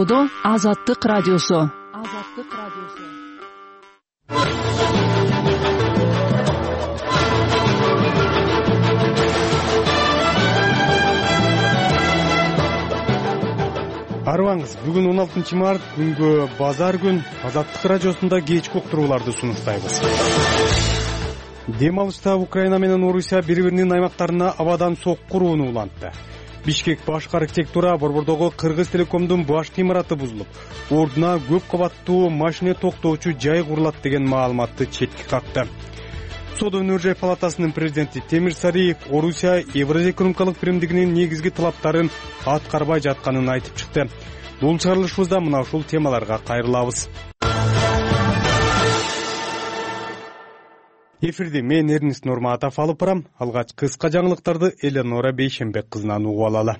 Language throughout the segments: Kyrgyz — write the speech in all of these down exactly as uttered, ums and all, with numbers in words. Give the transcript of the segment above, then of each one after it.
Колдоо Азаттык радиосу. Азаттык радиосу. Арыбаңыз, бүгүн он алтынчы март күнгө базар күн Азаттык радиосунда кечки уктурууларды сунуштайбыз. Дем алышта Украина менен Орусия бири-биринин аймактарына абадан сокку уруну улантты. Бишкек башкы архитектура борбордогу Кыргыз Телекомдун башкы имараты бузулуп, ордуна көп кабаттуу машина токтоочу жай курулат деген маалыматты четке какты. Соода өнөр палатасынын президенти Темир Сариев Орусия Евразия экономикалык биримдигинин негизги талаптарын аткарбай жатканын айтып чыкты. Бул чыгарылышыбызда мына ушул темаларга кайрылабыз. Эфирде мен Эрнест Нурматов алып барам. Алгач кыска жаңылыктарды Эленора Бейшембек кызынан угуп алалы.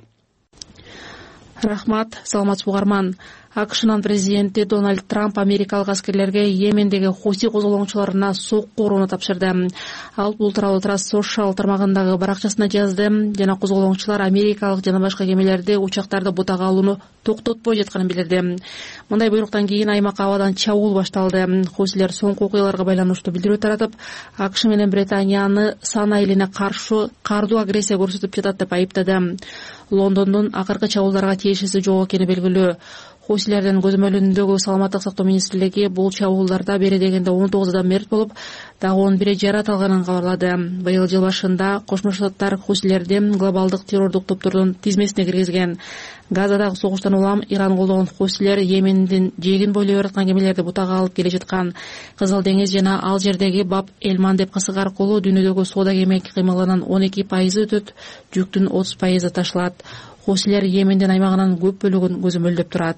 Рахмат, саламатсыз угарман. АКШнын президенти Дональд Трамп америкалык аскерлерге Йемендеги Хуси козголоңчуларына сокку урууну тапшырды. Ал бул тууралуу Трасс Social тармагындагы баракчасына жазды жана козголоңчулар америкалык жана башка кемелерди учактарды бутага алууну токтотпой жатканын билдирди. Мындай буйруктан кийин аймакка абадан чабуул башталды. Хусилер соңку окуяларга байланыштуу билдирүү таратып, АКШ менен Британияны сан айылына каршы кардуу агрессия көрсөтүп жатат деп айыптады. Лондондун акыркы чабуулдарга тиешеси жок экени белгилүү. Хусилердин көзөмөлүндөгү саламаттык сактоо министрлиги бул чабуулдарда бери дегенде он тогуз адам мерт болуп, дагы он бири жарат алганын кабарлады. Быйыл жыл башында Кошмо Штаттар хусилерди глобалдык террордук топтордун тизмесине киргизген. Газадагы согуштан улам Иран колдогон хусилер Йемендин жээгин бойлой бараткан кемелерди бутага алып келе жаткан. Кызыл деңиз жана ал жердеги Баб Элман деп кысык аркылуу дүйнөдөгү соода кеме кыймылынын он эки пайызы өтөт, жүктүн отуз пайызы ташылат. Хусилер Йемендин аймагынын көп бөлүгүн көзөмөлдөп турат.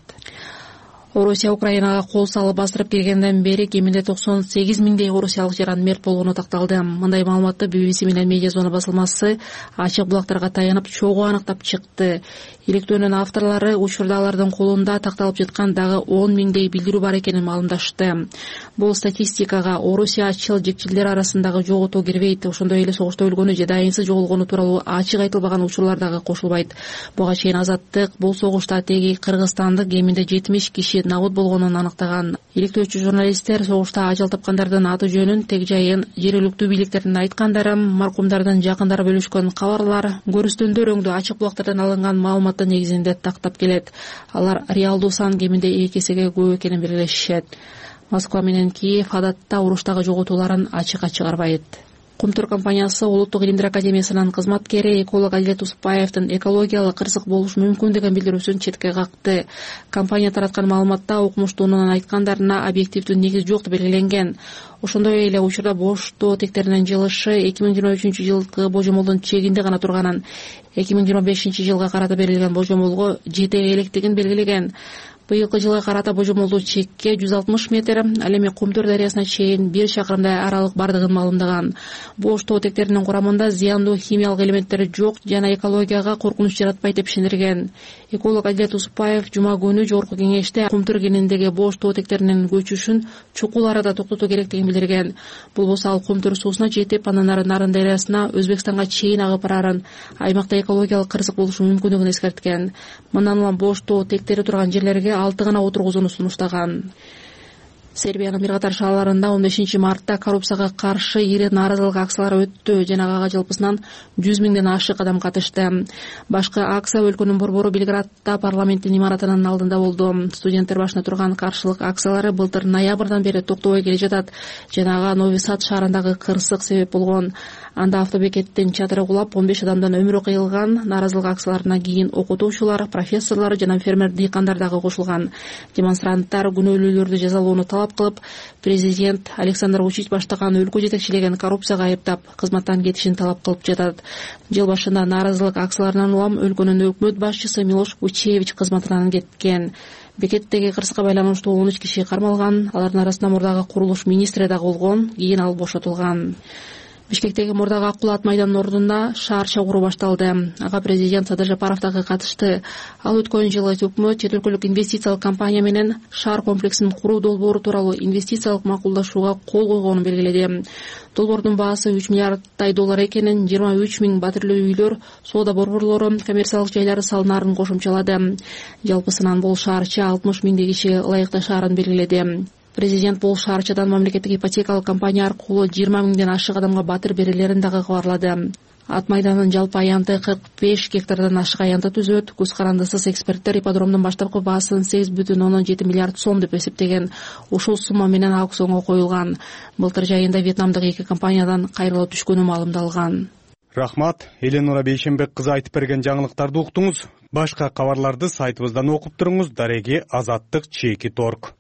Орусия Украинага кол салып бастырып киргенден бери кеминде токсон сегиз миңдей орусиялык жаран мерт болгону такталды. Мындай маалыматты би би си менен Медиа Зона басылмасы ачык булактарга таянып чогуу аныктап чыкты. Иликтөөнүн авторлору учурда алардын колунда такталып жаткан дагы он миңдей билдирүү бар экенин маалымдашты. Бул статистикага Орусия ачыл жекчилдер арасындагы жоготуу кирбейт. Ошондой эле согушта өлгөнү же дайынсыз жоголгону тууралуу ачык айтылбаган учурлар дагы кошулбайт. Буга чейин Азаттык бул согушта теги кыргызстандык кеминде жетимиш киши набыт болгонун аныктаган. Иликтөөчү журналисттер согушта ажал тапкандардын аты жөнүн, тег жайын, жергиликтүү бийликтердин айткандары, маркумдардын жакындары бөлүшкөн кабарлар, көрүстөндөр өңдүү ачык булактардан алынган маалыматтын негизинде тактап келет. Алар реалдуу сан кеминде эки эсеге көп экенин белгилешишет. Москва менен Киев адатта уруштагы жоготууларын ачык чыгарбайт. Кумтур компаниясы Улуттук илимдер академиясынын кызматкери эколог Адилет Усупбаевдин экологиялык кырсык болушу мүмкүн деген билдирүүсүн четке какты. Компания тараткан маалыматта укмуштуунун айткандарына объективдүү негиз жок деп белгиленген. Ошондой эле учурда боштоо тектеринин жылышы эки миң жыйырма үчүнчү жылкы божомолдун чегинде гана турганын, эки миң жыйырма бешинчи жылга карата берилген божомолго жете электигин белгилеген. Быйылкы жылга карата божомолдуу чекке жүз алтымыш метр, ал эми Кумтур дарыясына чейин бир чакырымдай аралык бардыгын маалымдаган. Бош тоо тектеринин курамында зыяндуу химиялык элементтер жок жана экологияга коркунуч жаратпайт деп ишендирген. Эколог Адилет Усупбаев жума күнү жогорку кеңеште Кумтур кениндеги бош тоо тектеринин көчүшүн чукул арада токтотуу керектигин билдирген. Бул болсо ал Кумтур суусуна жетип, андан ары Нарын дарыясына, Өзбекстанга чейин агып барарын, аймакта экологиялык кырсык болушу мүмкүндүгүн эскерткен. Мындан улам бош тоо тектери турган жерлерге алты гана отургузууну сунуштаган. Сербиянын бир катар шаарларында он бешинчи мартта коррупцияга каршы ири нааразылык акциялары өттү жана ага жалпысынан жүз миңден ашык адам катышты. Башкы акция өлкөнүн борбору Белградда парламенттин имаратынын алдында болду. Студенттер башына турган каршылык акциялары былтыр ноябрдан бери токтобой келе жатат жана ага Нови Сад шаарындагы кырсык себеп болгон. Анда автобекеттин чатыры кулап, он беш адамдын өмүрү кыйылган. Нааразылык акцияларына кийин окутуучулар, профессорлор жана фермер дыйкандар дагы кошулган. Демонстранттар күнөөлүүлөрдү жазалоону талап кылып, президент Александр Вучич баштаган өлкө жетекчилеген коррупцияга айыптап, кызматтан кетишин талап кылып жатат. Жыл башында нааразылык акцияларынан улам өлкөнүн өкмөт башчысы Милош Вучевич кызматынан кеткен. Бекеттеги кырсыкка байланыштуу он үч киши кармалган. Алардын арасында мурдагы курулуш министри дагы болгон, кийин ал бошотулган. Бишкектеги мурдагы ак булат майданынын ордуна шаарча куруу башталды. Ага президент Садыр Жапаров дагы катышты. Ал өткөн жылы өкмөт чет өлкөлүк инвестициялык компания менен шаар комплексин куруу долбоору тууралуу инвестициялык макулдашууга кол койгонун белгиледи. Долбоордун баасы үч миллиарддай доллар экенин, жыйырма үч миң батирлүү үйлөр, соода борборлору, коммерциялык жайлары салынаарын кошумчалады. Жалпысынан бул шаарча алтымыш миңдей киши ылайыкта шаарын белгиледи. Президент бул шаарчадан мамлекеттик ипотекалык компания аркылуу жыйырма миңден ашык адамга батир берилерин дагы кабарлады. Ат майданынын жалпы аянты кырк беш гектардан ашык аянты түзөт. Көз карандысыз эксперттер ипподромдун баштапкы баасын сегиз бүтүн ондон жети миллиард сом деп эсептеген. Ушул сумма менен аукционго коюлган. Былтыр жайында Вьетнамдык эки компаниядан кайрылып түшкөнү маалымдалган. Рахмат, Эленора Бейшенбек кызы айтып берген жаңылыктарды уктуңуз. Башка кабарларды сайтыбыздан окуп туруңуз. Дареги Азаттык чеки торг.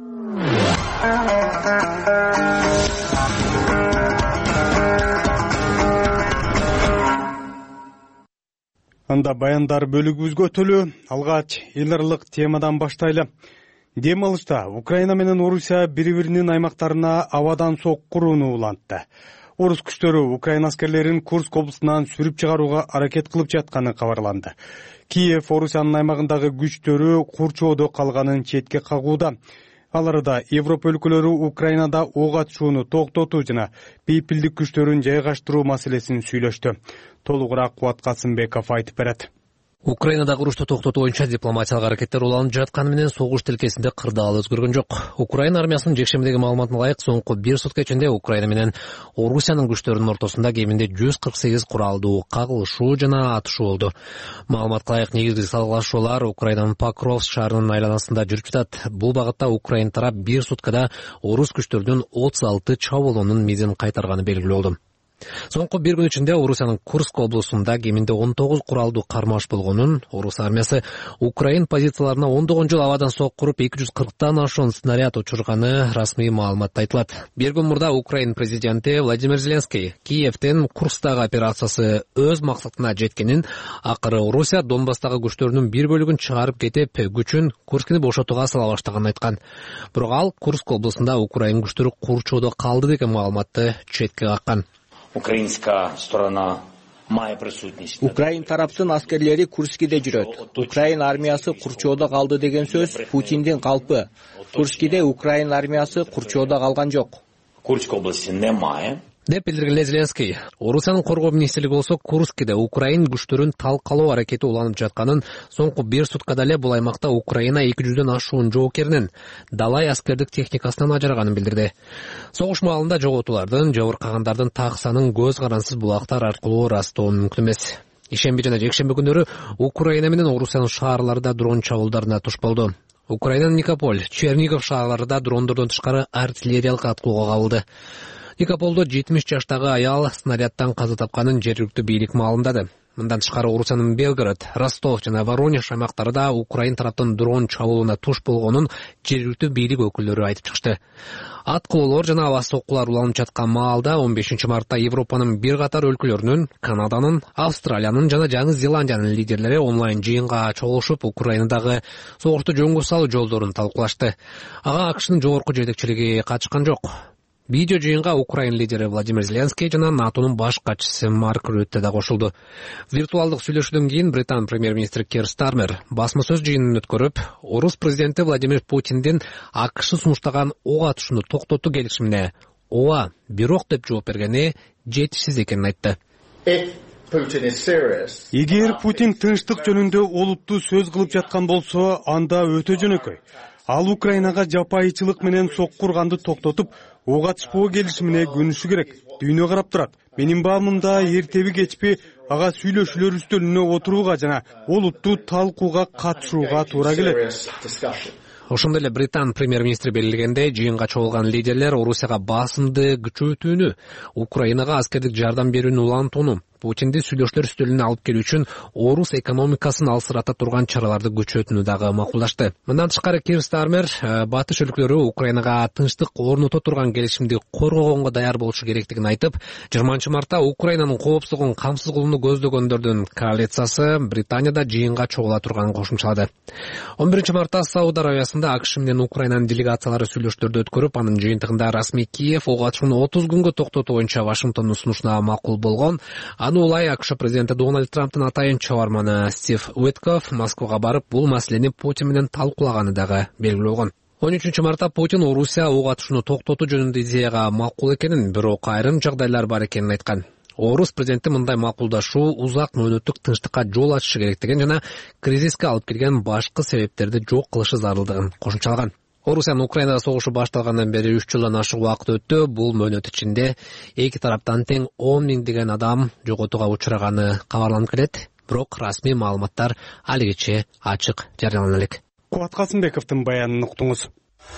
Анда баяндар бөлүгүбүзгө өтөлү. Алгач эл аралык темадан баштайлы. Дем алышта Украина менен Орусия бири-биринин аймактарына абадан соккурууну улантты. Орус күчтөрү Украина аскерлерин Курск облусунан сүрүп чыгарууга аракет кылып жатканы кабарланды. Киев Орусиянын аймагындагы күчтөрү курчоодо калганын четке кагууда. Ал арада Европа өлкөлөрү Украинада ок атышууну токтотуу жана бейпилдик күчтөрүн жайгаштыруу маселесин сүйлөштү. Толугураак Кубат Касымбеков айтып берет. Украинадагы урушту токтотуу боюнча дипломатиялык аракеттер уланып жатканы менен согуш тилкесинде кырдаал өзгөргөн жок. Украина армиясынын жекшемдеги маалыматына ылайык, соңку бир сутка ичинде Украина менен Орусиянын күчтөрүнүн ортосунда кеминде жүз кырк сегиз куралдуу кагылышуу жана атышуу болду. Маалыматка ылайык, негизги салгылашуулар Украинанын Покровск шаарынын айланасында жүрүп жатат. Бул багытта Украина тарап бир суткада орус күчтөрүнүн отуз алты чабуулунун мизин кайтарганы белгилүү болду. Соңку бир күн ичинде Орусиянын Курск облусунда кеминде он тогуз куралдуу кармаш болгонун, Орус армиясы Украин позицияларына ондогон жыл абадан соккуруп эки жүз кырктан ашуун снаряд учурганы расмий маалыматта айтылат. Бир күн мурда Украин президенти Владимир Зеленский Киевтен Курскдагы операциясы өз максатына жеткенин, акыры Орусия Донбасстагы күчтөрүнүн бир бөлүгүн чыгарып кетип, күчүн Курскни бошотууга сала баштаганын айткан. Бирок ал Курск облусунда Украин күчтөрү курчоодо калды деген маалыматты четке каккан. Украинская сторона має присутність. Украин тараптын аскерлери Курскиде жүрөт. Украин армиясы курчоодо калды деген сөз Путиндин калпы. Курскиде Украин армиясы курчоодо калган жок. Курск области немає. деп билдирген Зеленский. Орусиянын коргоо министрлиги болсо Курскиде Украин күчтөрүн талкалоо аракети уланып жатканын, соңку бир суткада эле бул аймакта Украина эки жүздөн ашуун жоокеринин далай аскердик техникасынан ажыраганын билдирди. Согуш маалында жоготуулардын, жабыркагандардын так санын көз карансыз булактар аркылуу ырастоо мүмкүн эмес. Ишемби жана жекшемби күндөрү Украина менен Орусиянын шаарларында дрон чабуулдарына туш болду. Украинанын Никополь, Чернигов шаарларында дрондордон тышкары артиллериялык аткууга кабылды. Никополдо жетимиш жаштагы аял снарядтан каза тапканын жергиликтүү бийлик маалымдады. Мындан тышкары Орусиянын Белгород, Ростов жана Воронеж аймактарында Украин тараптын дрон чабуулуна туш болгонун жергиликтүү бийлик өкүлдөрү айтып чыкты. Аткылоолор жана аба соккулар уланып жаткан маалда он бешинчи мартта Европанын бир катар өлкөлөрүнүн, Канаданын, Австралиянын жана Жаңы Зеландиянын лидерлери онлайн жыйынга чогулушуп Украинадагы согушту жөнгө салуу жолдорун талкуулашты. Ага АКШнын жогорку жетекчилиги катышкан жок. Видео жыйынга Украин лидери Владимир Зеленский жана НАТОнун баш катчысы Марк Рютте да кошулду. Виртуалдык сүйлөшүүдөн кийин Британ премьер-министри Кир Стармер басма сөз жыйынын өткөрүп, Орус президенти Владимир Путиндин АКШ сунуштаган ок атышууну токтотуу келишимине ооба, бирок деп жооп бергени жетишсиз экенин айтты. Эгер Путин тынчтык жөнүндө олуттуу сөз кылып жаткан болсо, анда өтө жөнөкөй. Ал Украинага жапайычылык менен соккурганды токтотуп, ок атышпоо келишимине көнүшү керек. Дүйнө карап турат. Менин баамымда эртеби кечпи ага сүйлөшүүлөр үстөлүнө отурууга жана олуттуу талкууга катышууга туура келет. Ошондой эле Британ премьер-министри белгилегендей, жыйынга чогулган лидерлер Орусияга басымды күчөтүүнү, Украинага аскердик жардам берүүнү улантууну, Путинди сүйлөшүүлөр үстөлүнө алып келүү үчүн орус экономикасын алсырата турган чараларды күчөтүүнү дагы макулдашты. Мындан тышкары Кир Стармер батыш өлкөлөрү Украинага тынчтык орното турган келишимди коргогонго даяр болушу керектигин айтып, жыйырманчы мартта Украинанын коопсуздугун камсыз кылууну көздөгөндөрдүн коалициясы Британияда жыйынга чогула турганын кошумчалады. он биринчи мартта Сауд Аравиясында АКШ менен Украинанын делегациялары сүйлөшүүлөрдү өткөрүп, анын жыйынтыгында расмий Киев ого катышууну отуз күнгө токтотуу боюнча Вашингтондун сунушуна макул болгон. Аны улай АКШ президенти Дональд Трамптын атайын чабарманы Стив Уиткофф Москвага барып, бул маселени Путин менен талкуулаганы дагы белгилүү болгон. он үчүнчү мартта Путин Орусия ого катышууну токтотуу жөнүндө идеяга макул экенин, бирок айрым жагдайлар бар экенин айткан. Орус президенти мындай макулдашуу узак мөөнөттүк тынчтыкка жол ачышы керектигин жана кризиске алып келген башкы себептерди жок кылышы зарылдыгын кошумчалаган. Орусиянын Украинада согушу башталгандан бери үч жылдан ашык убакыт өттү. Бул мөөнөт ичинде эки тараптан тең он миңдеген адам жоготууга учураганы кабарланып келет. Бирок расмий маалыматтар алигиче ачык жарыялана элек. Кубат Касымбековдун баянын уктуңуз.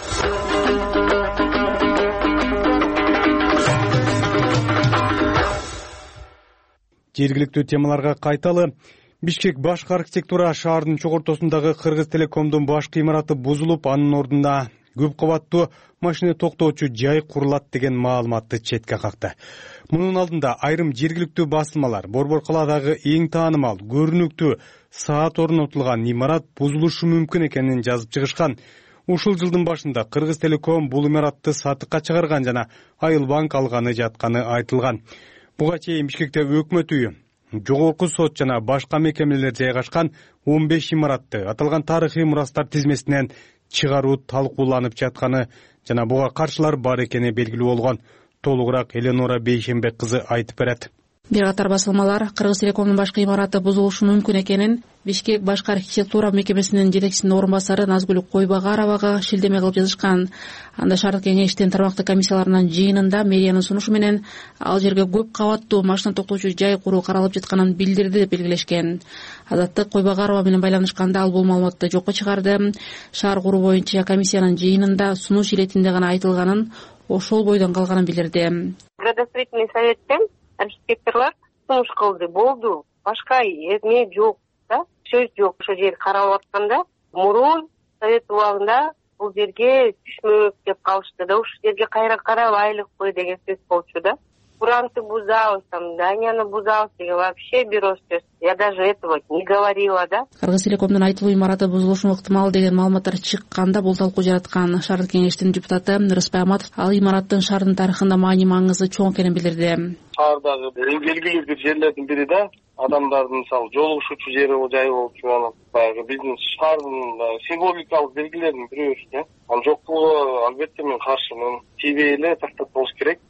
Жергиликтүү темаларга кайталы. Бишкек башкы архитектура шаардын чогортосундагы Кыргыз Телекомдун башкы имараты бузулуп, анын ордуна көп кабаттуу машина токтоочу жай курулат деген маалыматты четке какты. Мунун алдында айрым жергиликтүү басылмалар Борбор калаадагы эң таанымал, көрүнүктүү саат орнотулган имарат бузулушу мүмкүн экенин жазып чыгышкан. Ушул жылдын башында Кыргыз Телеком бул имаратты сатыкка чыгарган жана Айыл банк алганы жатканы айтылган. Буга чейин Бишкекте өкмөт үйү, жогорку сот жана башка мекемелер жайгашкан он беш имаратты аталган тарыхый мурастар тизмесинен чыгаруу талкууланып жатканы жана буга каршылар бар экени белгилүү болгон. Толугураак Эленора Бейшембек кызы айтып берет. Бир катар басылмалар Кыргыз Телекомдун башкы имараты бузулушу мүмкүн экенин Бишкек башкы архитектура мекемесинин жетекчисинин орун басары Назгүл Койбагаровага шилдеме кылып жазышкан. Анда шаардык кеңештин тармактык комиссияларынын жыйынында мэриянын сунушу менен ал жерге көп кабаттуу машина токтоочу жай куруу каралып жатканын билдирди деп белгилешкен. Азаттык Койбагарова менен байланышканда ал бул маалыматты жокко чыгарды. Шаар куруу боюнча комиссиянын жыйынында сунуш иретинде гана айтылганын, ошол бойдон калганын билдирди. Градостроительный советтен архитекторлор сунуш кылды, болду, башка эме жок да, сөз жок. Ошол жер каралып атканда мурун совет убагында бул жерге түшмөк деп калышты да, ушул жерге кайра карабайлыкпы деген сөз болчу да. Куранты бузабыз, там, Данияны бузабыз деген вообще бирөө сөз. Я даже этого не говорила, да. Кыргыз Телекомдун айтылуу имараты бузулушу ыктымал деген маалыматтар чыкканда бул талкуу жараткан. Шаардык кеңештин депутаты Рыспай Аматов ал имараттын шаардын тарыхында маани маңызы чоң экенин билдирди. Шаардагы эң белгилүү бир жерлердин бири да, адамдардын мисалы жолугушуучу жери жай болчу, анан баягы биздин шаардын символикалык белгилеринин бирөөсү да. Анын жоктугуна албетте мен каршымын. Тийбей эле тактап болуш керек.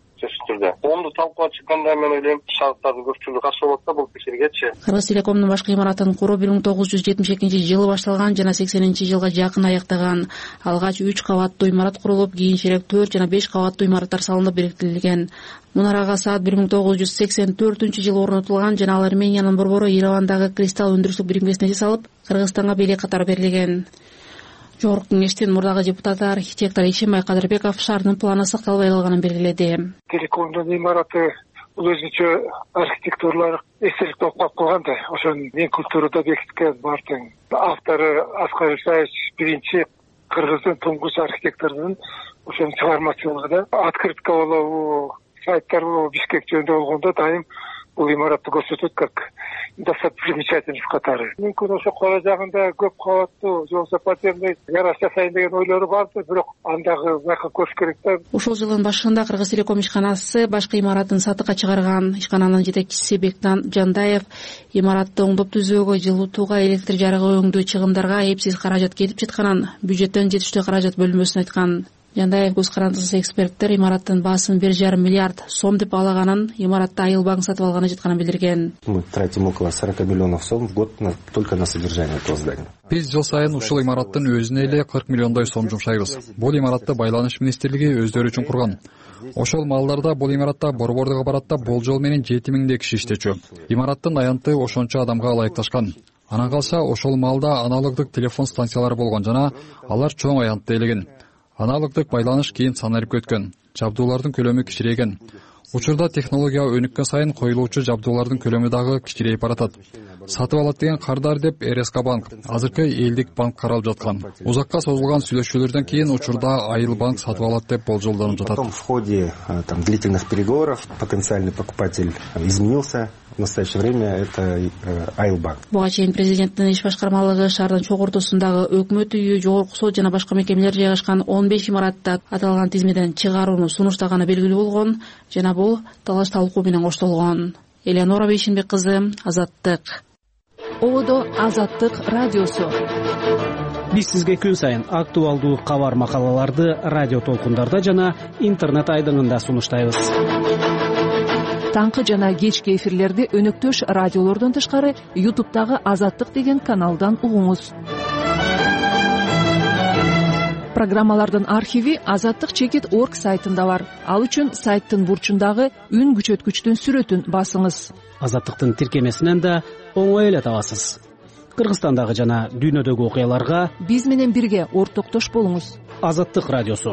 Онду талкууга чыкканда мен ойлойм, шаардардын көпчүлүгү каршы болот да бул пикиргечи. Кыргыз Телекомдун башкы имаратын куруу бир миң тогуз жүз жетимиш экинчи жылы башталган жана сексенинчи жылга жакын аяктаган. Алгач үч кабаттуу имарат курулуп, кийинчерээк төрт жана беш кабаттуу имараттар салынып бириктирилген. Мунарага саат бир миң тогуз жүз сексен төртүнчү жылы орнотулган жана ал Армениянын борбору Еревандагы кристалл өндүрүштүк биримгесине жасалып, Кыргызстанга бийлик катары берилген. Жогорку кеңештин мурдагы депутаты архитектор Ишембай Кадырбеков шаардын планы сакталбай калганын белгиледи. Телекомдун имараты бул өзүнчө архитектурлар эстелик болуп калган да. Ошонун мен культурада бекиткен бартын автору Аскар Исаевич биринчи кыргыздын туңгуч архитекторунун ошонун чыгармачылыгы да. Открытка болобу, сайттар болобу Бишкек жөнүндө болгондо дайым бул имаратты көрсөтөт как достопримечательность катары. Мүмкүн ошо кора жагында көп кабаттуу же болбосо подземный гараж жасайын деген ойлору барды, бирок андагы байка көрүш керек да. Ушул жылдын башында Кыргыз Телеком ишканасы башкы имаратын сатыкка чыгарган. Ишкананын жетекчиси Бектан Жандаев имаратты оңдоп түзөөгө, жылытууга, электр жарыгы өңдүү чыгымдарга эпсиз каражат кетип жатканын, бюджеттен жетиштүү каражат бөлүнбөсүн айткан. Жандаев көз карандысыз эксперттер имараттын баасын бир жарым миллиард сом деп алаганын, имаратты Айыл банк сатып алганы жатканын билдирген. Мы тратим около сорок миллионов сом в год на, только на содержание этого здания. Биз жыл сайын ушул имараттын өзүнө эле кырк миллиондой сом жумшайбыз. Бул имаратты Байланыш министрлиги өздөрү үчүн курган. Ошол маалдарда бул имаратта борбордук аппаратта болжол менен жети миңдей киши иштечү. Имараттын аянты ошончо адамга ылайыкташкан. Анан калса ошол маалда аналогдук телефон станциялары болгон жана алар чоң аянтты ээлеген. Аналогдук байланыш кийин санарип өткөн. Жабдуулардын көлөмү кичирейген. Учурда технология өнүккөн сайын коюлуучу жабдуулардын көлөмү дагы кичирейип баратат. Сатып алат деген кардар деп эр эс ка банк, азыркы элдик банк каралып жаткан. Узакка созулган сүйлөшүүлөрдөн кийин учурда Айыл банк сатып алат деп болжолдонуп жатат. В ходе там длительных переговоров потенциальный покупатель изменился. В настоящее время это Айыл банк. Буга чейин президенттин иш башкармалыгы шаардын чогуу ортосундагы өкмөт үйү, жогорку сот жана башка мекемелер жайгашкан он беш имаратты аталган тизмеден чыгарууну сунуштаганы белгилүү болгон жана бул талаш талкуу менен коштолгон. Элеонора Бейшинбек кызы, Азаттык. Ободо Азаттык радиосу. Биз сизге күн сайын актуалдуу кабар макалаларды радио толкундарда жана интернет айдыңында сунуштайбыз. Таңкы жана кечки эфирлерди өнөктөш радиолордон тышкары ютубтагы Азаттык деген каналдан угуңуз. Программалардын архиви азаттык чекит точка орг сайтында бар. Ал үчүн сайттын бурчундагы үн күчөткүчтүн сүрөтүн басыңыз. Азаттыктын тиркемесинен да оңой эле табасыз. Кыргызстандагы жана дүйнөдөгү окуяларга биз менен бирге ортоктош болуңуз. Азаттык радиосу.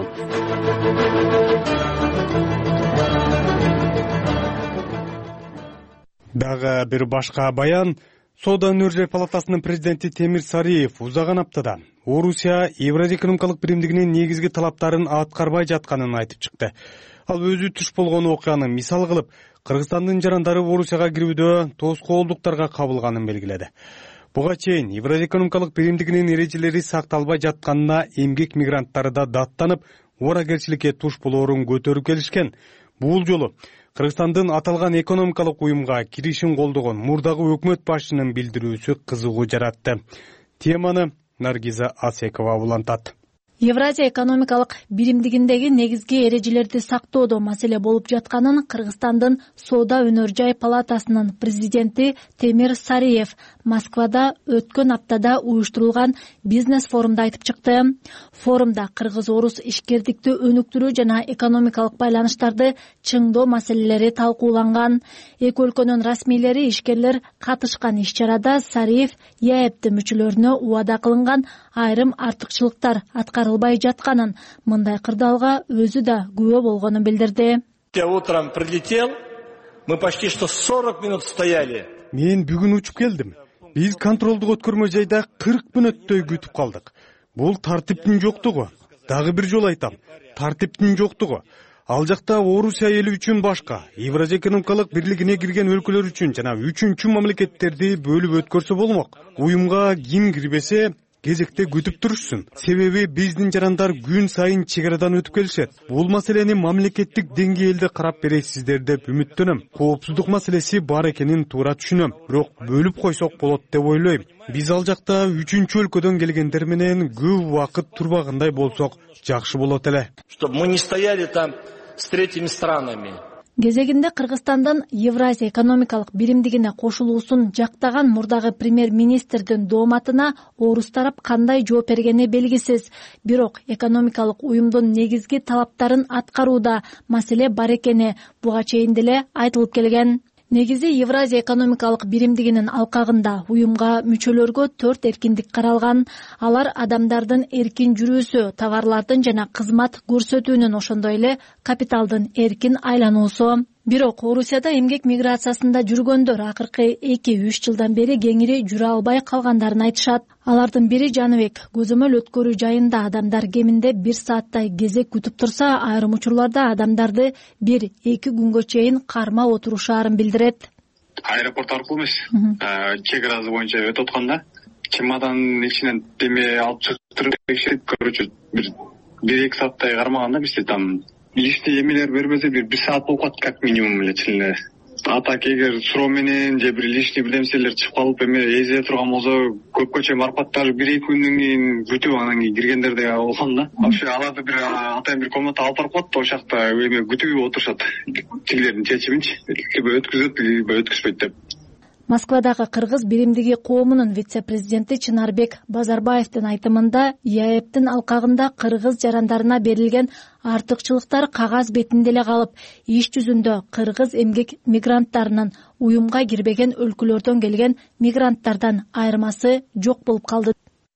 Дагы бир башка баян. Соода өнөр палатасынын президенти Темир Сариев узаган аптада Орусия Евразия экономикалык биримдигинин негизги талаптарын аткарбай жатканын айтып чыкты. Ал өзү туш болгон окуяны мисал кылып, Кыргызстандын жарандары Орусияга кирүүдө тоскоолдуктарга кабылганын белгиледи. Буга чейин Евразия экономикалык биримдигинин эрежелери сакталбай жатканына эмгек мигранттары да даттанып, орагерчиликке туш болоорун көтөрүп келишкен. Бул жолу Кыргызстандын аталган экономикалык уюмга киришин колдогон мурдагы өкмөт башчынын билдирүүсү кызыгуу жаратты. Теманы Наргиза Асекова улантат. Евразия экономикалык биримдигиндеги негизги эрежелерди сактоодо маселе болуп жатканын Кыргызстандын Соода өнөр жай палатасынын президенти Темир Сариев Москвада өткөн аптада уюштурулган бизнес форумда айтып чыкты. Форумда кыргыз-орус ишкердикти өнүктүрүү жана экономикалык байланыштарды чыңдоо маселелери талкууланган. Эки өлкөнүн расмийлери, ишкерлер катышкан иш-чарада Сариев ЕАЭБ мүчөлөрүнө убада кылынган айрым артыкчылыктар аткарылбай жатканын, мындай кырдаалга өзү да күбө болгонун билдирди. Я утром прилетел, мы почти что сорок минут стояли. Мен бүгүн учуп келдим. Биз контролдук өткөрмө жайда кырк мүнөттөй күтүп калдык. Бул тартиптин жоктугу. Дагы бир жолу айтам, тартиптин жоктугу. Ал жакта Орусия эли үчүн башка, Евразия экономикалык бирлигине кирген өлкөлөр үчүн жана үчүнчү мамлекеттерди бөлүп өткөрсө болмок. Уюмга ким кирбесе кезекте күтүп турушсун. Себеби биздин жарандар күн сайын чегарадан өтүп келишет. Бул маселени мамлекеттик деңгээлде карап бересиздер деп үмүттөнөм. Коопсуздук маселеси бар экенин туура түшүнөм. Бирок бөлүп койсок болот деп ойлойм. Биз ал жакта үчүнчү өлкөдөн келгендер менен көп убакыт турбагандай болсок жакшы болот эле. Чтобы мы не стояли там с третьими странами. Кезегинде Кыргызстандын Евразия экономикалык биримдигине кошулуусун жактаган мурдагы премьер-министрдин дооматына орус тарап кандай жооп бергени белгисиз. Бирок экономикалык уюмдун негизги талаптарын аткарууда маселе бар экени буга чейин деле айтылып келген. Негизи Евразия экономикалык биримдигинин алкагында уюмга мүчөлөргө төрт эркиндик каралган. Алар адамдардын эркин жүрүүсү, товарлардын жана кызмат көрсөтүүнүн, ошондой эле капиталдын эркин айлануусу. Бирок Орусияда эмгек миграциясында жүргөндөр акыркы эки үч жылдан бери кеңири жүрө албай калгандарын айтышат. Алардын бири Жаныбек көзөмөл өткөрүү жайында адамдар кеминде бир сааттай кезек күтүп турса, айрым учурларда адамдарды бир эки күнгө чейин кармап отурушаарын билдирет. Аэропорт аркылуу эмес, чек-арасы боюнча өтүп атканда чемоданын ичинен деме алып чыгып текшерип, короче, бир бир эки сааттай кармаганда бизде там лишний эмелер бербесе бир бир саат болуп калат как минимум эле чынында. А так эгер суроо менен же бир лишний бир нерселер чыгып калып эме эзе турган болсо көпкө чейин барып даже бир эки күндөн кийин күтүп анан кийин киргендер да болгон да. Вообще аларды бир атайын бир комната алып барып коет да, ошол жакта эме күтүп отурушат. Тигилердин чечиминчи, либо өткүзөт, либо өткүзбөйт деп. Москвадагы кыргыз биримдиги коомунун вице-президенти Чынарбек Базарбаевдин айтымында ЕАЭБдин алкагында кыргыз жарандарына берилген артыкчылыктар кагаз бетинде эле калып, иш жүзүндө кыргыз эмгек мигранттарынын уюмга кирбеген өлкөлөрдөн келген мигранттардан айырмасы жок болуп калды.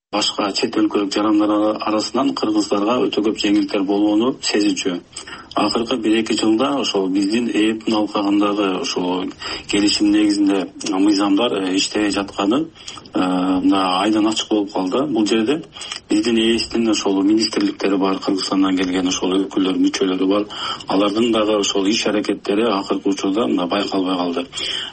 башка чет өлкөлүк жарандар арасынан кыргыздарга өтө көп жеңилдиктер болгону сезилчү. Акыркы бир эки жылда ошол биздин ЭЭПтин алкагындагы ошол келишим негизинде мыйзамдар иштебей жатканы мына айдан ачык болуп калды. Бул жерде биздин ЭЭСтин ошол министрликтери бар, Кыргызстандан келген ошол өкүлдөр, мүчөлөрү бар. Алардын дагы ошол иш аракеттери акыркы учурда мына байкалбай калды.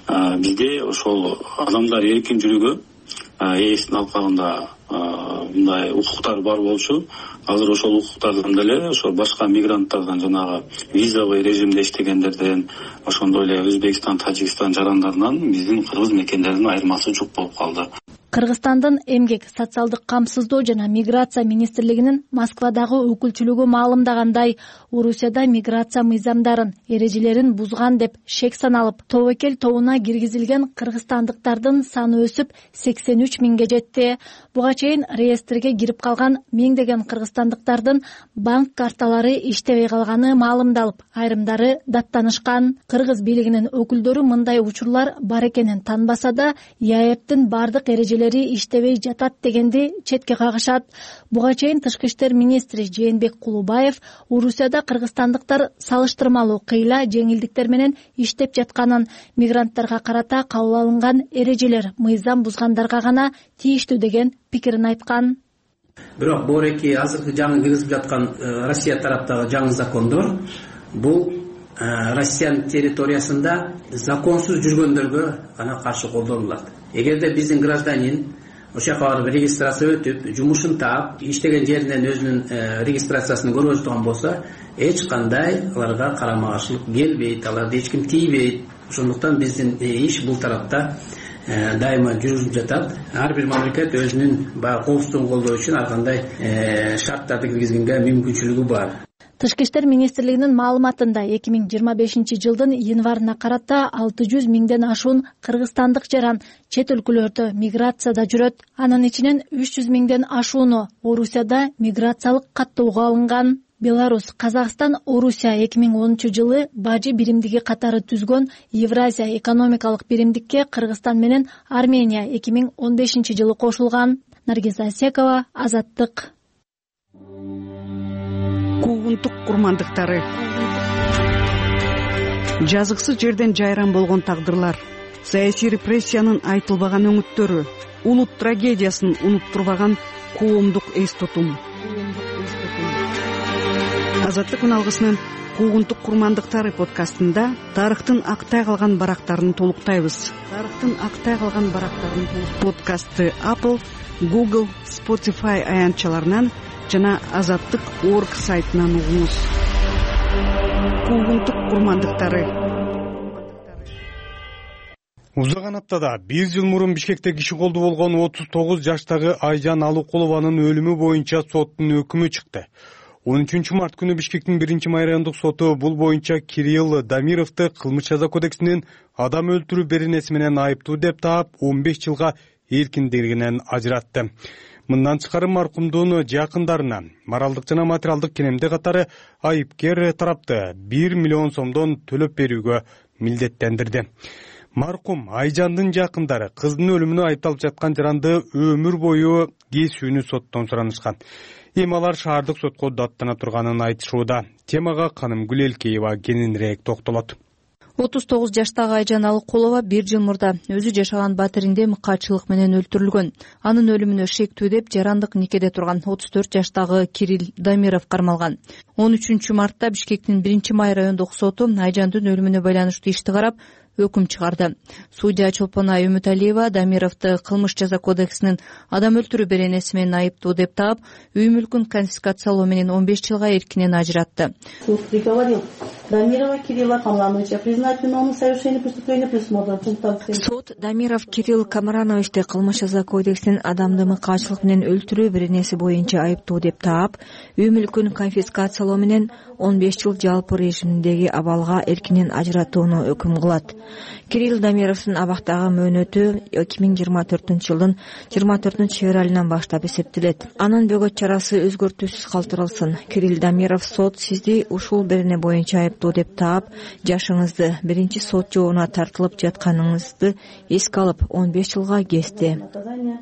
Бизде ошол адамдар эркин жүрүүгө ЭЭСтин алкагында мындай укуктар бар болчу. Азыр ошол укуктардан деле ошол башка мигранттардан, жанагы визовый режимде иштегендерден, ошондой эле Өзбекстан, Тажикстан жарандарынан биздин кыргыз мекендеринин айырмасы жок болуп калды. Кыргызстандын эмгек, социалдык камсыздоо жана миграция министрлигинин Москвадагы өкүлчүлүгү маалымдагандай, Орусияда миграция мыйзамдарын, эрежелерин бузган деп шек саналып, тобокел тобуна киргизилген кыргызстандыктардын саны өсүп сексен үч миңге жетти. Буга чейин реестрге кирип калган миңдеген кыргызстандыктардын банк карталары иштебей калганы маалымдалып, айрымдары даттанышкан. Кыргыз бийлигинин өкүлдөрү мындай учурлар бар экенин танбаса да, ЯЭПтин бардык эрежелери иштебей жатат дегенди четке кагышат. Буга чейин тышкы иштер министри Жээнбек Кулубаев Орусияда кыргызстандыктар салыштырмалуу кыйла жеңилдиктер менен иштеп жатканын, мигранттарга карата кабыл алынган эрежелер мыйзам бузгандарга гана тийиштүү деген пикирин айткан. Бирок бореки азыркы жаңы киргизип жаткан Россия тараптагы жаңы закондор бул Россиянын территориясында законсуз жүргөндөргө гана каршы колдонулат. Эгерде биздин гражданин ошол жака барып регистрация өтүп, жумушун таап, иштеген жеринен өзүнүн регистрациясын көргөзүп турган болсо, эч кандай аларга карама каршылык келбейт, аларды эч ким тийбейт. Ошондуктан биздин иш бул тарапта дайыма жүрүп жатат. Ар бир мамлекет өзүнүн баягы коопсуздугун колдоо үчүн ар кандай шарттарды киргизгенге мүмкүнчүлүгү бар. Тышкы иштер министрлигинин маалыматында эки миң жыйырма бешинчи жылдын январына карата алты жүз миңден ашуун кыргызстандык жаран чет өлкөлөрдө миграцияда жүрөт. Анын ичинен үч жүз миңден ашууну Орусияда миграциялык каттоого алынган. Беларусь, Казакстан, Орусия эки миң онунчу жылы бажы биримдиги катары түзгөн Евразия экономикалык биримдикке Кыргызстан менен Армения эки миң он бешинчи жылы кошулган. Наргиз Асекова, Азаттык. Куугунтук курмандыктары. Жазыксыз жерден жайран болгон тагдырлар, саясий репрессиянын айтылбаган өңүттөрү, улут трагедиясын унуттурбаган коомдук эс тутум. Азаттык үналгысынын Куугунтук курмандыктары подкастында тарыхтын актай калган барактарын толуктайбыз. Тарыхтын актай калган барактарын подкастты Apple, Google, Spotify аянтчаларынан жана азаттык точка орг сайтынан угуңуз. Куугунтук курмандыктары. Узаган аптада бир жыл мурун Бишкекте киши колду болгон отуз тогуз жаштагы Айжан Алыкулованын өлүмү боюнча соттун өкүмү чыкты. он үчүнчү март күнү Бишкектин биринчи майрандык соту бул боюнча Кирилл Дамировду кылмыш жаза кодексинин адам өлтүрүү беренеси менен айыптуу деп таап он беш жылга эркиндигинен ажыратты. Мындан тышкары маркумдун жакындарына моралдык жана материалдык кенемде катары айыпкер тарапты бир миллион сомдон төлөп берүүгө милдеттендирди. Маркум Айжандын жакындары кыздын өлүмүнө айыпталып жаткан жаранды өмүр бою кесүүнү соттон суранышкан. Эми алар шаардык сотко даттана турганын айтышууда. Темага Каным Гүлелкеева кененирээк токтолот. отуз тогуз жаштагы Айжан Алыкулова бир жыл мурда өзү жашаган батиринде мыкаатчылык менен өлтүрүлгөн. Анын өлүмүнө шектүү деп жарандык никеде турган отуз төрт жаштагы Кирилл Дамиров кармалган. он үчүнчү мартта Бишкектин биринчи май райондук соту Айжандын өлүмүнө байланыштуу ишти карап өкүм чыгарды. Судья Чолпонай Үмүталиева Дамировду кылмыш жаза кодексинин адам өлтүрүү беренеси менен айыптуу деп таап, үй мүлкүн конфискациялоо менен он беш жылга эркинен ажыратты. Суд приговорил Дамирова Кирилла Камрановича признать виновным в совершении преступления предусмотренного пунктом семь. Суд Дамиров Кирилл Камрановичти кылмыш жаза кодексинин адамды мыкаатчылык менен өлтүрүү беренеси боюнча айыптуу деп таап, үй мүлкүн конфискациялоо менен он беш жыл жалпы режимдеги абалга эркинен ажыратууну өкүм кылат. Кирилл Дамировдун абактагы мөөнөтү эки миң жыйырма төртүнчү жылдын жыйырма төртүнчү февралынан баштап эсептелет. Анын бөгөт чарасы өзгөртүүсүз калтырылсын. Кирилл Дамиров сот сизди ушул берене боюнча айыптуу деп таап, жашыңызды биринчи сот жообуна тартылып жатканыңызды эске алып он беш жылга кести.